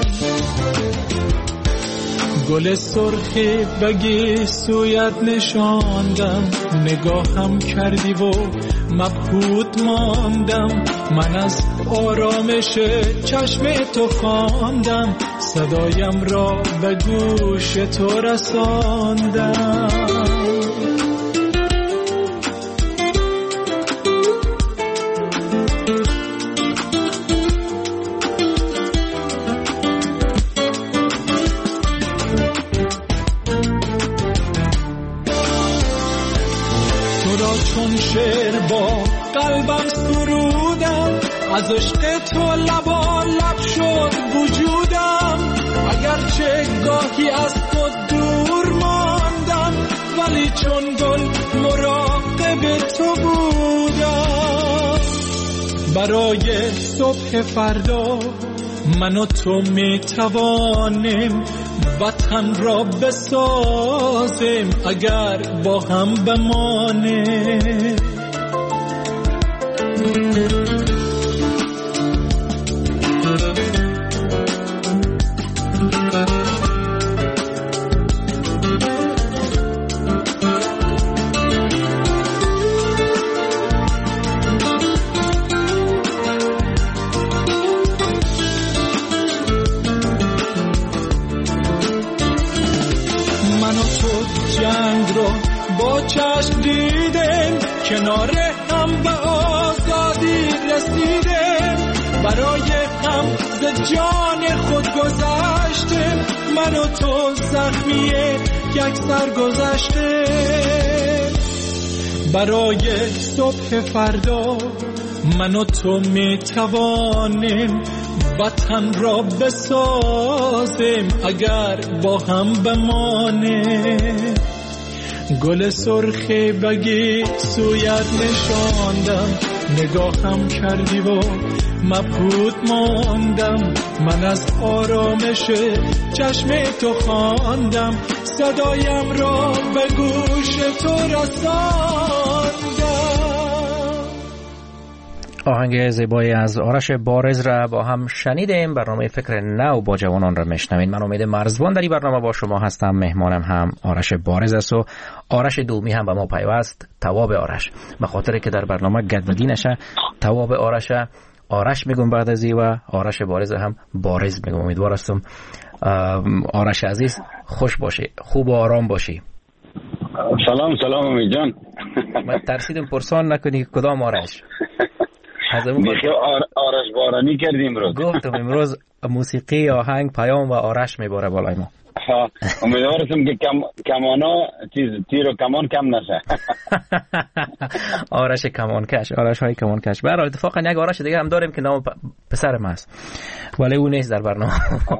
گل سرخی بگی سویت نشاندم، نگاهم کردی و مبهوت ماندم. من از آرامش چشم تو خواندم، صدایم را به گوش تو رساندم. شعر با قلبم سرودم، از عشق تو لبا لب شد وجودم. اگرچه گاهی از تو دور ماندم، ولی چون گل مراقب تو بودم. برای صبح فردا من و تو می توانیم وطن را بسازیم اگر با هم بمانیم. با چشم دیدیم کنار هم به آزادی رسیدیم، برای هم ز جان خود گذشتیم. من و تو زخمی یک سر گذشتیم. برای صبح فردا من و تو می توانیم وطن را بسازیم اگر با هم بمانیم. گل سرخی بگی سویت نشاندم، نگاهم کردی و مبهوت ماندم. من از آرامش چشم تو خواندم، صدایم را به گوش تو رساندم. آهنگ زیبایی از آرش بارز را با هم شنیدیم. برنامه فکر نو با جوانان را میشنوید. من امید مرزبان در این برنامه با شما هستم. مهمانم هم آرش بارز است و آرش دومی هم به ما پیوست، تواب آرش. به خاطر که در برنامه گدودی نشه تواب آرش آرش میگم بعد ازی و آرش بارز هم بارز میگم. امیدوار هستم آرش عزیز خوش باشی، خوب و آرام باشی. سلام سلام امید جان. من ترسیدم پرسان نکنی کدام آرش. میخواه آر... آرش بارانی کردیم امروز. گفتم امروز موسیقی آهنگ پیام و آرش میباره بالای ما. امیدوارم که کم... کمانا چیز تیر و کمان کم نشه. آرش کمانکش، آرش های کمانکش. برای اتفاقا یک آرش دیگه هم داریم که نام پ... پسرم هست ولی او نیست در برنامه.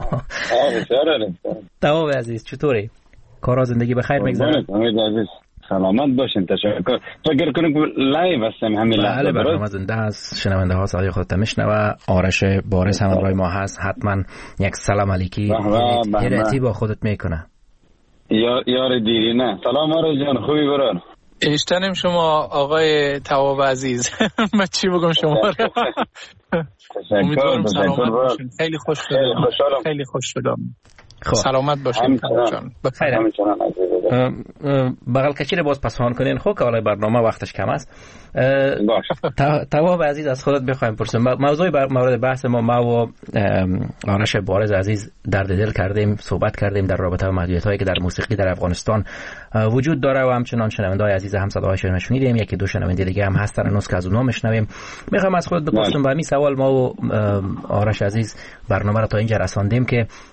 تواب عزیز چطوری؟ کارا زندگی بخیر میگذره؟ امید عزیز سلامت باشین. تشکر. فکر کنم که لایو هستم همین لحظه. بله برنامه زنده است. شنونده ها صدای خودت میشنوه. آرش بارز هم برای ما هست. حتما یک سلام علیکی هرتی با خودت میکنه. یار یار دیری نه. سلام آرش جان، خوبی برار؟ اشتنم شما آقای تواب عزیز. من چی بگم شما را؟ امیدوارم سلامت باشین. خیلی خوش شدم. خیلی خوش شدم. خب. سلامت باشین. بخیر. بغل کچی باز پسان کنین. خب که حالا برنامه وقتش کم است. باش. تواب عزیز از خودت بخوایم پرسیم. موضوع مورد بحث ما ما و آرش بارز عزیز درد دل کردیم، صحبت کردیم در رابطه با محدودیت‌هایی که در موسیقی در افغانستان وجود داره و همچنان شنونده‌های عزیز هم صداهاشون شنیدیم. یکی دو شنونده دیگه هم هستن هنوز که از اونها میشنویم. میخوام از خودت بپرسم به همین سوال. ما و آرش عزیز برنامه رو تا اینجا رساندیم که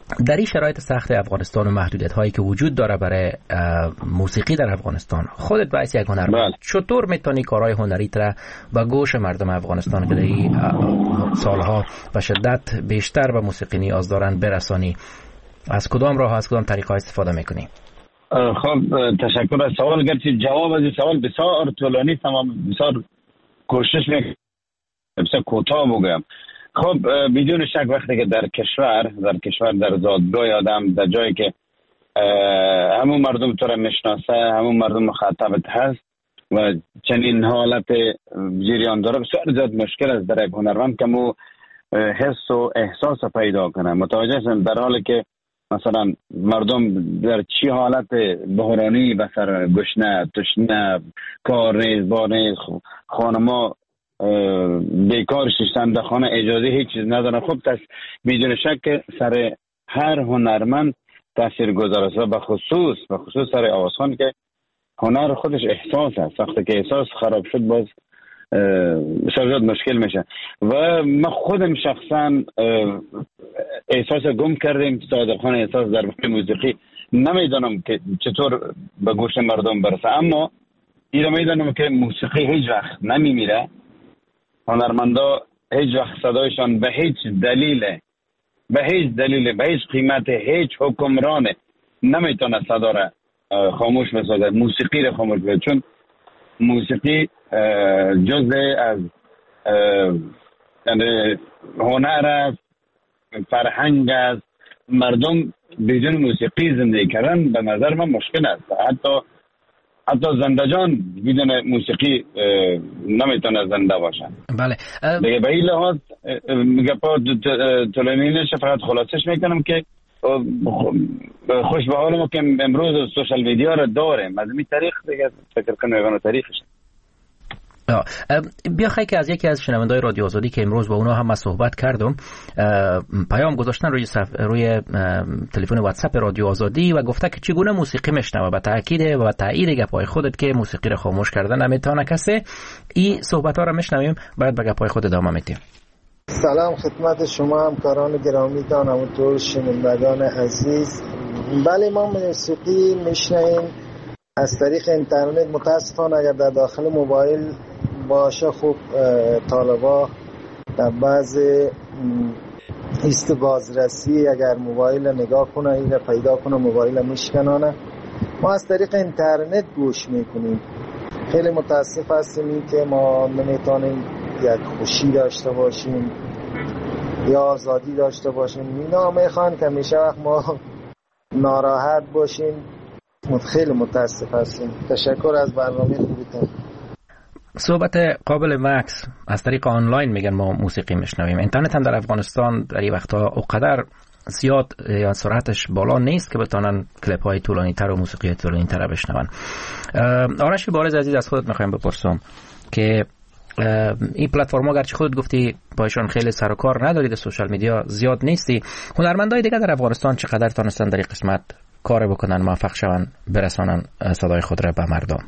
در این شرایط سخت افغانستان و محدودیت هایی که وجود داره برای موسیقی در افغانستان، خودت باعث یک هنرمند چطور میتونی کارهای هنری را به گوش مردم افغانستان که در این سالها به شدت بیشتر به موسیقی نیاز دارن برسانی؟ از کدام راه از کدام طریقه استفاده میکنی؟ خب تشکر از سوال. گرچه جواب از این سوال بسیار طولانی تمام بسیار کوشش میکنم بسیار کوتاه بگم. خب بدون شک وقتی که در کشور در کشور در زادگاه آدم در جایی که همون مردم تو را میشناسه، همون مردم مخاطبت هست و چنین حالت جریان داره، بسیار زیاد مشکل است در یک هنرمند که مو حس و احساس پیدا کنه. متوجه هستم در حالی که مثلا مردم در چی حالت بحرانی بسر گشنه تشنه کار نیست بار نیست، خانما بیکار ششتن در خانه اجازه هیچ چیز ندارن. خب تس بدون شک سر هر هنرمند تاثیر گذار است، به خصوص به خصوص سر آوازخوان که هنر خودش احساس است. وقتی که احساس خراب شد باز بسیار مشکل میشه و من خودم شخصا احساس گم کردیم صادقانه احساس در موسیقی نمیدانم که چطور به گوش مردم برسه، اما اینا میدانم که موسیقی هیچ وقت نمیمیره. هنرمندا هیچ وقت صدایشان به هیچ دلیل به هیچ دلیل به هیچ قیمت هیچ حکمران نمیتونه صدا را خاموش بسازه، موسیقی را خاموش بسازه، چون موسیقی جزء از یعنی هنر است، فرهنگ است. مردم بدون موسیقی زندگی کردن به نظر من مشکل است. حتی حتی زندجان بدون موسیقی نمیتونه زنده باشن. بله. دیگه به این لحاظ میگه پا طولانی نشه، فقط خلاصش میکنم که خوش به حال ما که امروز سوشال میدیا رو داریم، از این تاریخ دیگه فکر کنم یگانه تاریخش. بیا خیلی که از یکی از شنوندای رادیو آزادی که امروز با اونا هم من صحبت کردم پیام گذاشتن روی صف... روی تلفن واتساپ رادیو آزادی و گفته که چگونه موسیقی میشنوه. با تاکید و تایید گپای خودت که موسیقی رو خاموش کردن نمیتونه کسی. این صحبت ها رو میشنویم، بعد به گپای خود ادامه میدیم. سلام خدمت شما همکاران گرامی تان، همونطور شنوندگان عزیز. بله ما موسیقی میشنویم از طریق اینترنت. متاسفانه اگر در داخل موبایل باشه خوب طالبا در بعض ایست بازرسی اگر موبایل نگاه کنه این پیدا کنه موبایل میشکنانه. ما از طریق اینترنت گوش میکنیم. خیلی متاسف هستیم که ما نمیتونیم یک خوشی داشته باشیم یا آزادی داشته باشیم. اینا میخوان که میشه وقت ما ناراحت باشیم. خیلی متاسف هستیم. تشکر از برنامه خوبیتون. صحبت قابل مکس از طریق آنلاین میگن ما موسیقی میشنویم. اینترنت هم در افغانستان در این وقتا اونقدر زیاد یا سرعتش بالا نیست که بتونن کلیپ های طولانی تر و موسیقی طولانی تر بشنون. آرش بارز عزیز از خودت میخوایم بپرسم که این پلتفرما گرچه خودت گفتی باشون خیلی سر و کار ندارید، سوشال میدیا زیاد نیستی، هنرمندای دیگه در افغانستان چقدر تونستن در این قسمت کار بکنن، موفق شون برسانن صدای خود را به مردم؟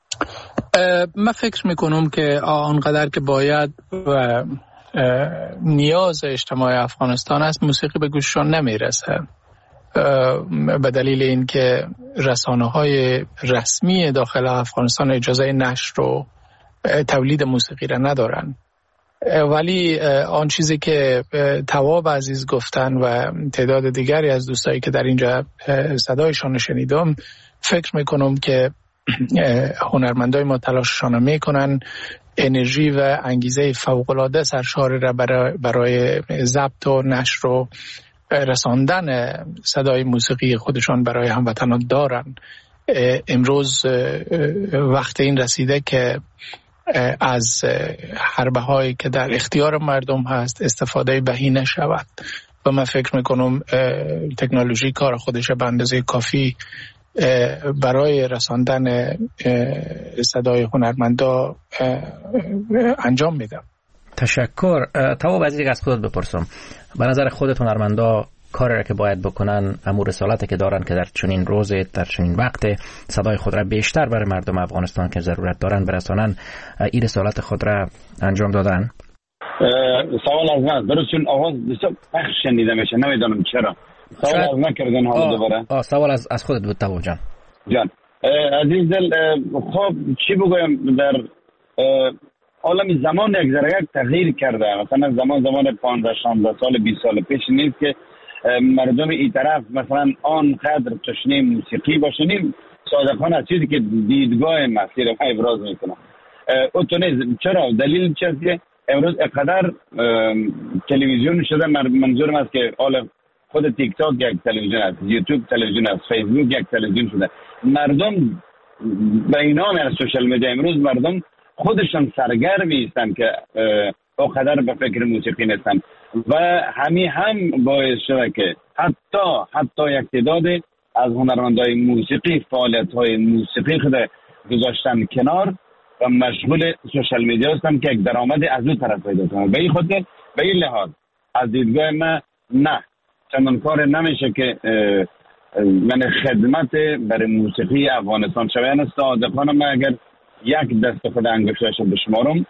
من فکر میکنم که آنقدر که باید و نیاز اجتماع افغانستان است موسیقی به گوششان نمیرسه، به دلیل اینکه رسانه‌های رسمی داخل افغانستان اجازه نشر و تولید موسیقی را ندارن. ولی آن چیزی که تواب عزیز گفتن و تعداد دیگری از دوستایی که در اینجا صدایشان شنیدم، فکر میکنم که هنرمندای ما تلاششان میکنن انرژی و انگیزه فوق‌العاده سرشار را برای, برای ضبط و نشر و رساندن صدای موسیقی خودشان برای هموطنان دارن. امروز وقت این رسیده که از حربه هایی که در اختیار مردم هست استفاده بهینه شود و من فکر میکنم تکنولوژی کار خودش به اندازه کافی برای رساندن صدای هنرمندا انجام میدم. تشکر. تواب عزیز از خودت بپرسم، به نظر خودت هنرمندا کاری را که باید بکنن، امور رسالتی که دارن که در چنین روز در چنین وقت صدای خود را بیشتر برای مردم افغانستان که ضرورت دارن برسانن، این رسالت خود را انجام دادن؟ سوال از من درست، چون آواز بسیار پخش شنیده میشه، نمیدونم چرا سوال از من کردن حالا دوباره. آه سوال از از خودت بود تواب جان. جان عزیز دل، خب چی بگویم، در عالم زمان یک ذره یک تغییر کرده. مثلا زمان زمان پانزده شانزده سال بیست سال پیش نیست که مردم این طرف مثلا آنقدر تشنه موسیقی باشنیم. صادقانه از چیزی که دیدگاه مسیر ما ابراز میکنم او تو نیست. چرا؟ دلیل چیست که امروز اقدر تلویزیون شده، منظورم است که حالا خود تیک تاک یک تلویزیون است، یوتیوب تلویزیون است، فیسبوک یک تلویزیون شده. مردم به اینام از سوشال میدیا امروز مردم خودشان سرگرمی هستند که اقدر به فکر موسیقی نیستند و همین هم باعث شده که حتی حتی یک تعداد از هنرمندای موسیقی فعالیت‌های موسیقی خود گذاشتن کنار و مشغول سوشال میدیا هستن که یک درآمد از اون طرف پیدا کنن. به این خاطر به این لحاظ از دیدگاه من نه چندان کار نمیشه که من خدمت برای موسیقی افغانستان شوه. یعنی صادقانه من اگر یک دست خود انگشتش بشمارم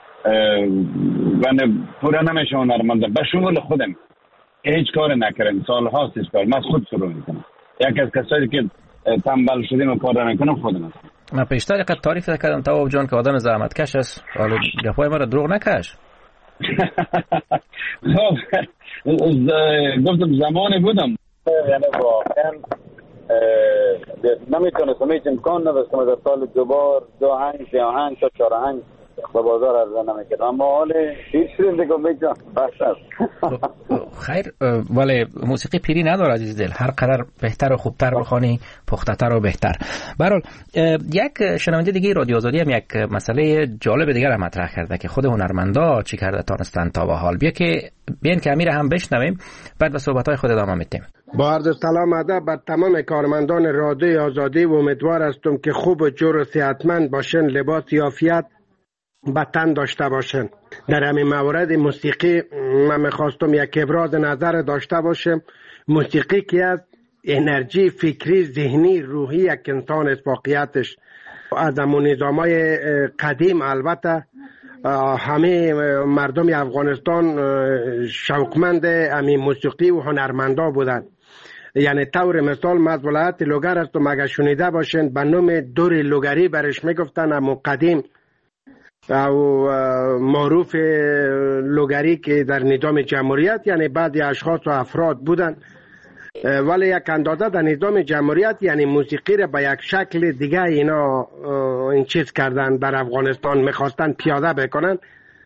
من پورا نمیشه هنرمنده به شمول خودم هیچ کار نکردم، سال هاست هیچ کار من خود شروع میکنم. یک از کسایی که تنبل شدیم و کار نکنم خودم هستم. من پیشتر یک تعریف کردم تواب جان که آدم زحمتکش است، حالا گپای ما را دروغ نکش. گفتم زمانی بودم یعنی واقعا نمیتونستم، هیچ امکان نداشتم در سال دوبار دو هنگ سه هنگ شد چهار هنگ به بازار عرضه نمیکرد. اما حال هیچ شدیم دیگه بیجا بخش است. خیر ولی موسیقی پیری نداره عزیز دل، هر قدر بهتر و خوبتر بخوانی پختتر و بهتر. برحال یک شنونده دیگه رادیو آزادی هم یک مسئله جالب دیگر هم مطرح کرده که خود هنرمندا چی کرده تانستن تا به حال. بیا که بیان که امیر هم بشنویم بعد به صحبت‌های خود ادامه میدیم. با عرض سلام ادب بر تمام کارمندان رادیو آزادی و امیدوار هستم که خوب و جور و صحتمند باشن، لباس یافیت به تن داشته باشن. در همین مورد موسیقی من میخواستم یک ابراز نظر داشته باشم. موسیقی که از انرژی فکری ذهنی روحی یک انسان است واقعیتش. از همون نظامای قدیم البته همه مردم افغانستان شوقمند همین موسیقی و هنرمندا بودن. یعنی طور مثال من از ولایت لوگر هستم، اگر شنیده باشین به نام دور لوگری برش میگفتن. همون قدیم او معروف لوگری که در نظام جمهوریت یعنی بعضی اشخاص و افراد بودن، ولی یک اندازه در نظام جمهوریت یعنی موسیقی را به یک شکل دیگه اینا این چیز کردن، در افغانستان میخواستن پیاده بکنن.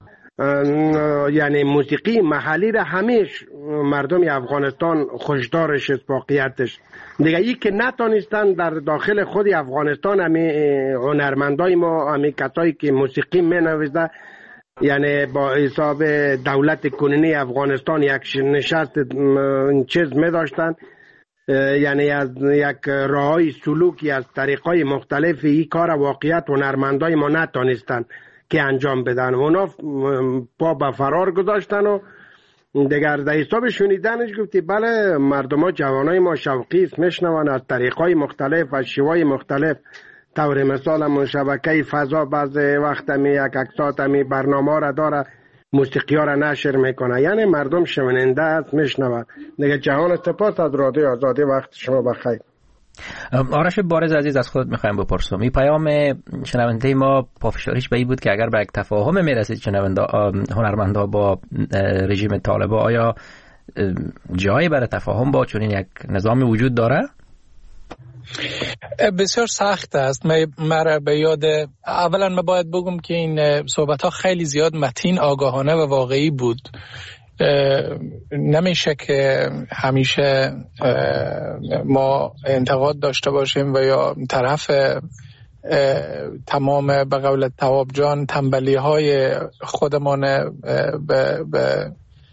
یعنی موسیقی محلی را همیش مردم افغانستان خوشدارش است واقعیتش. دیگه ای که نتانستن در داخل خود افغانستان همی هنرمندای ما، همی کسایی که موسیقی می نویزده، یعنی با حساب دولت کنونی افغانستان یک نشست چیز می داشتن، یعنی از یک راهی سلوکی از طریقای مختلف این کار واقعیت هنرمندای ما نتانستن که انجام بدن. اونا پا به فرار گذاشتن و دیگر در حساب شنیدنش گفتی بله مردم ها جوانای ما شوقی است، میشنون از طریقای مختلف و شیوای مختلف. طور مثال همون شبکه فضا بعض وقت همی یک اکسات همی برنامه را داره، موسیقی ها را نشر میکنه، یعنی مردم شنونده است میشنون. دیگه جهان سپاس از رادیو آزادی، وقت شما بخیر. آرش بارز عزیز از خودت میخوایم بپرسم، این پیام شنونده ما پافشاریش به این بود که اگر به یک تفاهم میرسید شنونده هنرمندا با رژیم طالبان، آیا جایی برای تفاهم با چنین یک نظامی وجود داره؟ بسیار سخت است. مرا به یاد اولا ما باید بگم که این صحبت ها خیلی زیاد متین، آگاهانه و واقعی بود. نمیشه که همیشه ما انتقاد داشته باشیم و یا طرف تمام به قول تواب جان تنبلی های خودمان به, به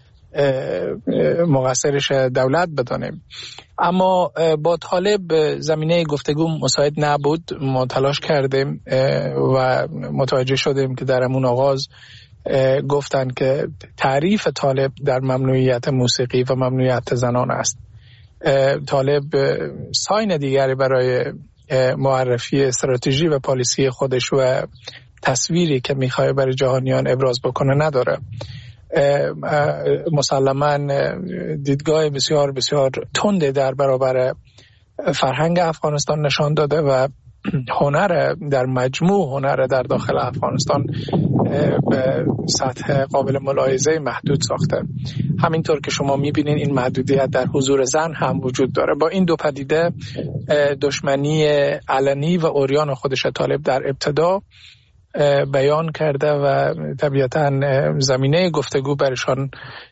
مقصرش دولت بدانیم. اما با طالب زمینه گفتگو مساعد نبود. ما تلاش کردیم و متوجه شدیم که در همون آغاز گفتن که تعریف طالب در ممنوعیت موسیقی و ممنوعیت زنان است. طالب ساین دیگری برای معرفی استراتژی و پالیسی خودش و تصویری که میخواد برای جهانیان ابراز بکنه نداره مسلماً دیدگاه بسیار بسیار تند در برابر فرهنگ افغانستان نشان داده و هنر در مجموع هنر در داخل افغانستان به سطح قابل ملاحظه محدود ساخته. همینطور که شما میبینین این محدودیت در حضور زن هم وجود داره. با این دو پدیده دشمنی علنی و عریان خودش طالب در ابتدا بیان کرده و طبیعتاً زمینه گفتگو برشان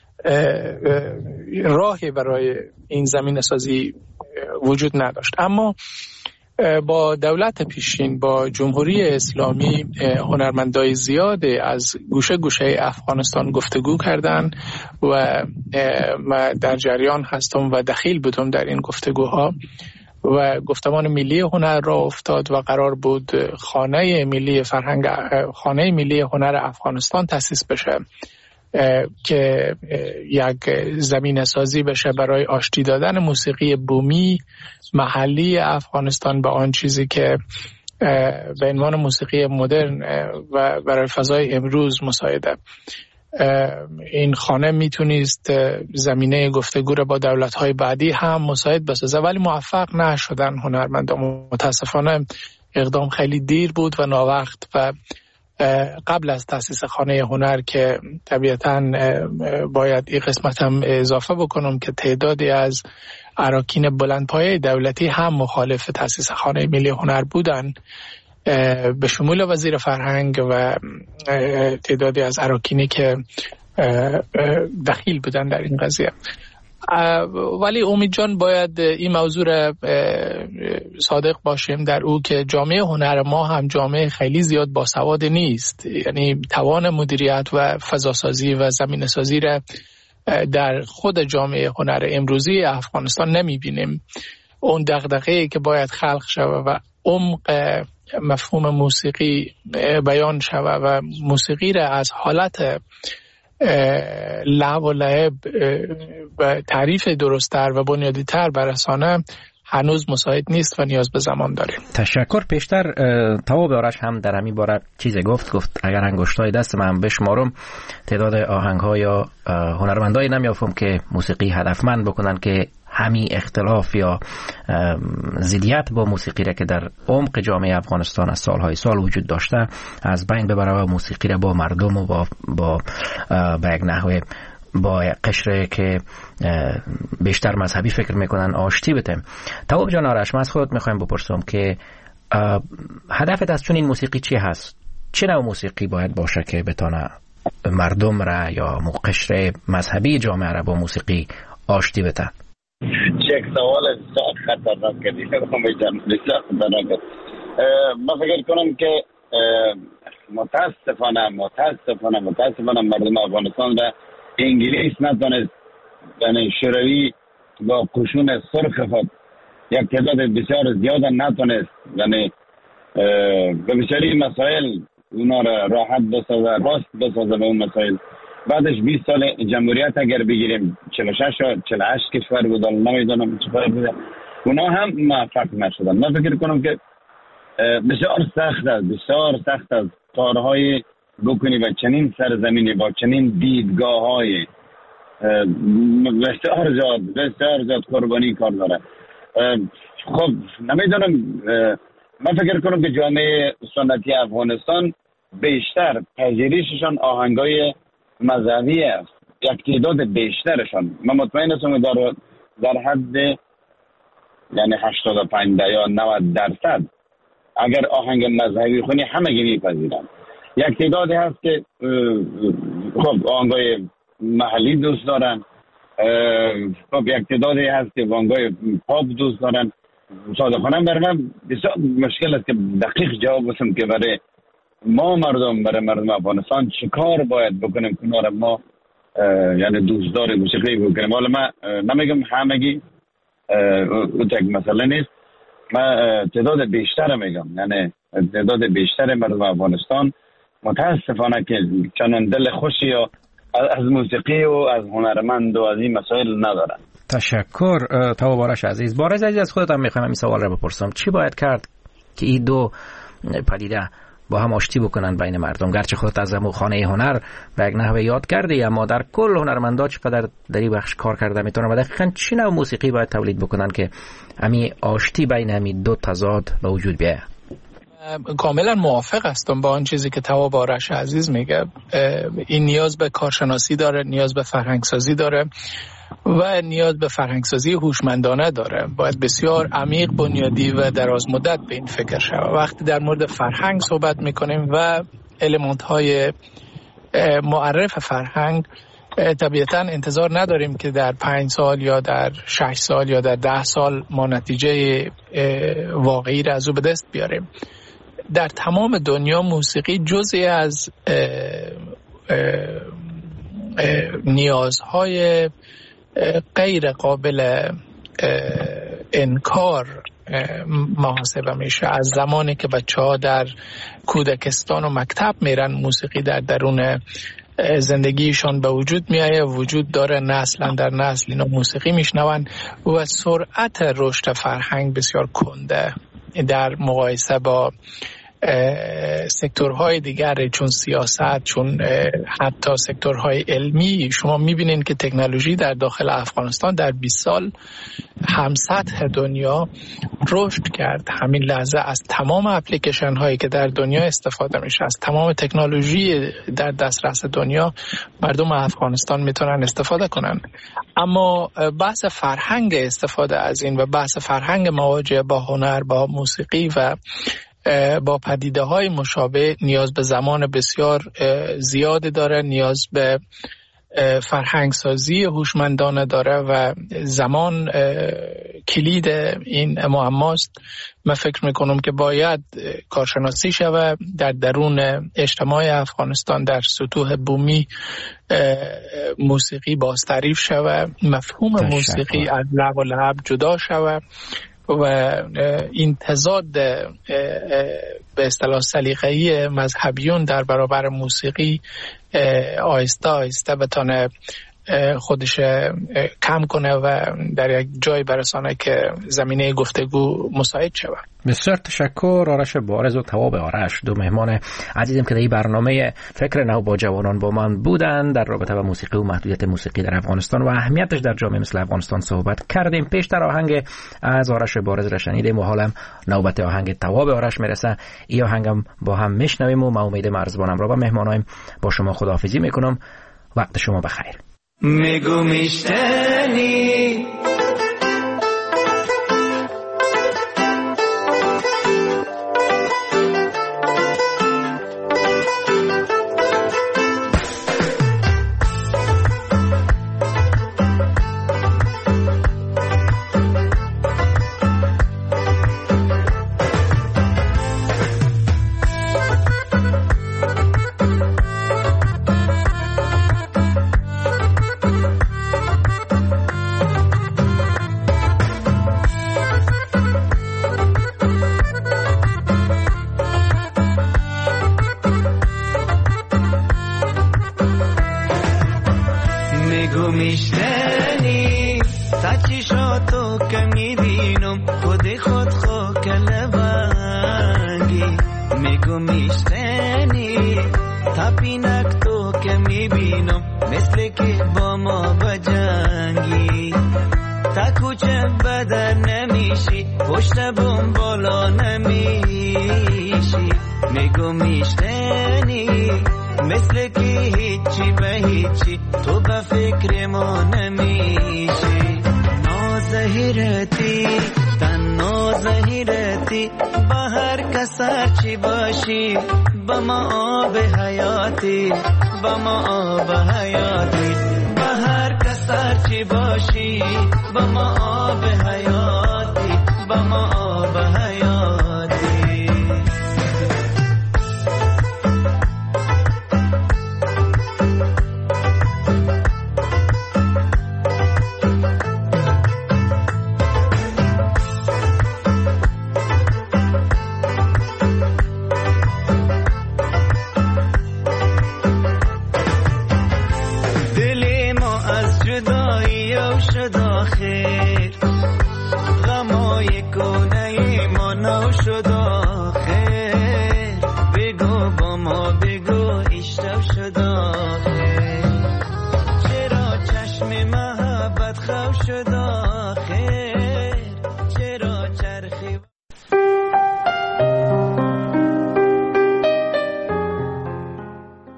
راهی برای این زمینه سازی وجود نداشت. اما با دولت پیشین، با جمهوری اسلامی، هنرمندای زیاده از گوشه گوشه افغانستان گفتگو کردن و من در جریان هستم و دخیل بودم در این گفتگوها و گفتمان ملی هنر را افتاد و قرار بود خانه ملی فرهنگ، خانه ملی هنر افغانستان تأسیس بشه که یک زمینه سازی بشه برای آشتی دادن موسیقی بومی محلی افغانستان با آن چیزی که به عنوان موسیقی مدرن و برای فضای امروز مساعده. این خانه میتونست زمینه گفتگو را با دولت‌های بعدی هم مساعد بسازه، ولی موفق نشدن هنرمندان. متاسفانه اقدام خیلی دیر بود و ناوقت و قبل از تأسیس خانه هنر که طبیعتاً باید این قسمت هم اضافه بکنم که تعدادی از اراکین بلندپایه دولتی هم مخالف تأسیس خانه ملی هنر بودن، به شمول وزیر فرهنگ و تعدادی از اراکینی که دخیل بودن در این قضیه. ولی امید جان باید این موضوع را صادق باشیم در او که جامعه هنر ما هم جامعه خیلی زیاد باسواد نیست، یعنی توان مدیریت و فضاسازی و زمینه سازی را در خود جامعه هنر امروزی افغانستان نمی بینیم. اون دغدغه‌ای که باید خلق شود و عمق مفهوم موسیقی بیان شود و موسیقی را از حالت لعب و لعب و تعریف درست‌تر و بنیادی‌تر برسانه هنوز مساعد نیست و نیاز به زمان داریم. تشکر. پیشتر تواب آرش هم در همین باره چیزی گفت گفت اگر انگشتای دست من بشمارم تعداد آهنگ‌ها یا هنرمندایی نمیافم که موسیقی هدفمند بکنن که همین اختلاف یا ضدیت با موسیقی را که در عمق جامعه افغانستان از سالهای سال وجود داشته از بین ببره و موسیقی را با مردم و با با به یک نحوه با قشره که بیشتر مذهبی فکر میکنن آشتی بده. تواب جان آرش، من از خودت میخوایم بپرسم که هدفت از چون این موسیقی چی هست؟ چه نوع موسیقی باید باشه که بتونه مردم را یا قشره مذهبی جامعه را با موسیقی آشتی بده؟ یک سوال بسیار خطرناک کردی. بسیار خطرناک. من فکر کنم که متاسفانه متاسفانه متاسفانه مردم افغانستان را انگلیس نتونست، یعنی شوروی با قشون سرخ خود یک تعداد بسیار زیاد نتونست یعنی به بسیاری مسائل اونا را راحت بسازه، راست بسازه به اون مسائل. بعدش بیست سال جمهوریت اگر بگیریم چهل و شش و چهل و هشت کشور بود، نمیدونم چطور بوده، اونا هم موفق نشدن. من فکر کنم که بسیار سخت است، بسیار سخت است کارهای بکنی و چنین سرزمینی با چنین دیدگاه های بسیار زیاد بسیار زیاد قربانی کار داره. خب نمیدونم، من فکر کنم که جامعه سنتی افغانستان بیشتر پذیرششان آهنگای مذهبی است، یک تعداد بیشترشان. من مطمئن هستم در در حد یعنی هشتاد و پنج یا نود درصد اگر آهنگ مذهبی خونی همگی میپذیرن. یک تعدادی هست که خب آهنگای محلی دوست دارن، خب یک تعدادی هست که آهنگای پاپ دوست دارن. صادقانه برای من بسیار مشکل است که دقیق جواب بدم که برای ما مردم برای مردم افغانستان چیکار باید بکنیم کنار ما یعنی دوستدار موسیقی بکنیم. حالا من نمیگم همگی او تک مسئله نیست، من تعداد بیشتر میگم، یعنی تعداد بیشتر مردم افغانستان متاسفانه که چنان دل خوشی و از موسیقی و از هنرمند و از این مسائل ندارن. تشکر. تواب آرش عزیز، بارز عزیز از خودت هم میخوایم این سوال رو بپرسم. چی باید کرد که این دو پدیده با هم آشتی بکنن بین مردم. گرچه خودت از همون خانه هنر به یک نحوه یاد کردی، اما در کل هنرمندا چقدر در این بخش کار کرده میتونن و دقیقاً چی نوع موسیقی باید تولید بکنن که امی آشتی بین امی دو تضاد به وجود بیاید؟ کاملا موافق هستم با آن چیزی که تواب آرش عزیز میگه. این نیاز به کارشناسی داره، نیاز به فرهنگسازی داره و نیاز به فرهنگسازی هوشمندانه داره. باید بسیار عمیق، بنیادی و دراز مدت به این فکر شود. وقتی در مورد فرهنگ صحبت میکنیم و المنت های معرف فرهنگ، طبیعتا انتظار نداریم که در پنج سال یا در شش سال یا در ده سال ما نتیجه واقعی را از او به دست بیاریم. در تمام دنیا موسیقی جزئی از اه اه اه نیازهای غیر قابل انکار محاسبه میشه. از زمانی که بچه ها در کودکستان و مکتب میرن، موسیقی در درون زندگیشان به وجود میایه، وجود داره، نسل در نسل اینا موسیقی میشنون و سرعت رشد فرهنگ بسیار کنده در مقایسه با سکتورهای دیگر چون سیاست، چون حتی سکتورهای علمی. شما میبینین که تکنولوژی در داخل افغانستان در بیست سال هم سطح دنیا رشد کرد. همین لحظه از تمام اپلیکیشن هایی که در دنیا استفاده میشه، از تمام تکنولوژی در دسترس دنیا، مردم افغانستان میتونن استفاده کنن. اما بحث فرهنگ استفاده از این و بحث فرهنگ مواجهه با هنر، با موسیقی و با پدیده های مشابه نیاز به زمان بسیار زیاد داره، نیاز به فرهنگ سازی هوشمندانه داره و زمان کلید این معماست. من فکر میکنم که باید کارشناسی شود در درون اجتماع افغانستان، در سطوح بومی موسیقی بازتعریف شود، مفهوم موسیقی از لب و لب جدا شود و این تضاد به اصطلاح سلیقه‌ای مذهبیون در برابر موسیقی آهسته آهسته بتونه خودش کم کنه و در یک جای برسانه که زمینه گفتگو مساعد شود. بسیار تشکر آرش بارز و تواب آرش، دو مهمان عزیزم که در این برنامه فکر نو با جوانان با من بودن. در رابطه با موسیقی و محدودیت موسیقی در افغانستان و اهمیتش در جامعه مثل افغانستان صحبت کردیم. پیشتر آهنگ از آرش بارز را شنیدیم و حالا نوبت آهنگ تواب آرش میرسه. این آهنگم با هم میشنویم و من امید مرزبانم را با مهمانایم با شما خداحافظی میکنم. وقت شما بخیر. میگو میشتنی میشنی تا چشاتو که میبینم خود خود خو کلبنگی. میگو میشنی تا پینک تو که میبینم مثل که با ما بجنگی. تا کوچه بدر نمیشی پشت بوم بالا نمیشی. میگو میشنی مثل که هیچی به هیچی تو به فکر ما نمیشی. نازهیرتی تن نازهیرتی با هر کسر چی باشی با ما آب حیاتی با ما آب حیاتی. با هر کسر چی باشی با ما آب حیاتی با ما آب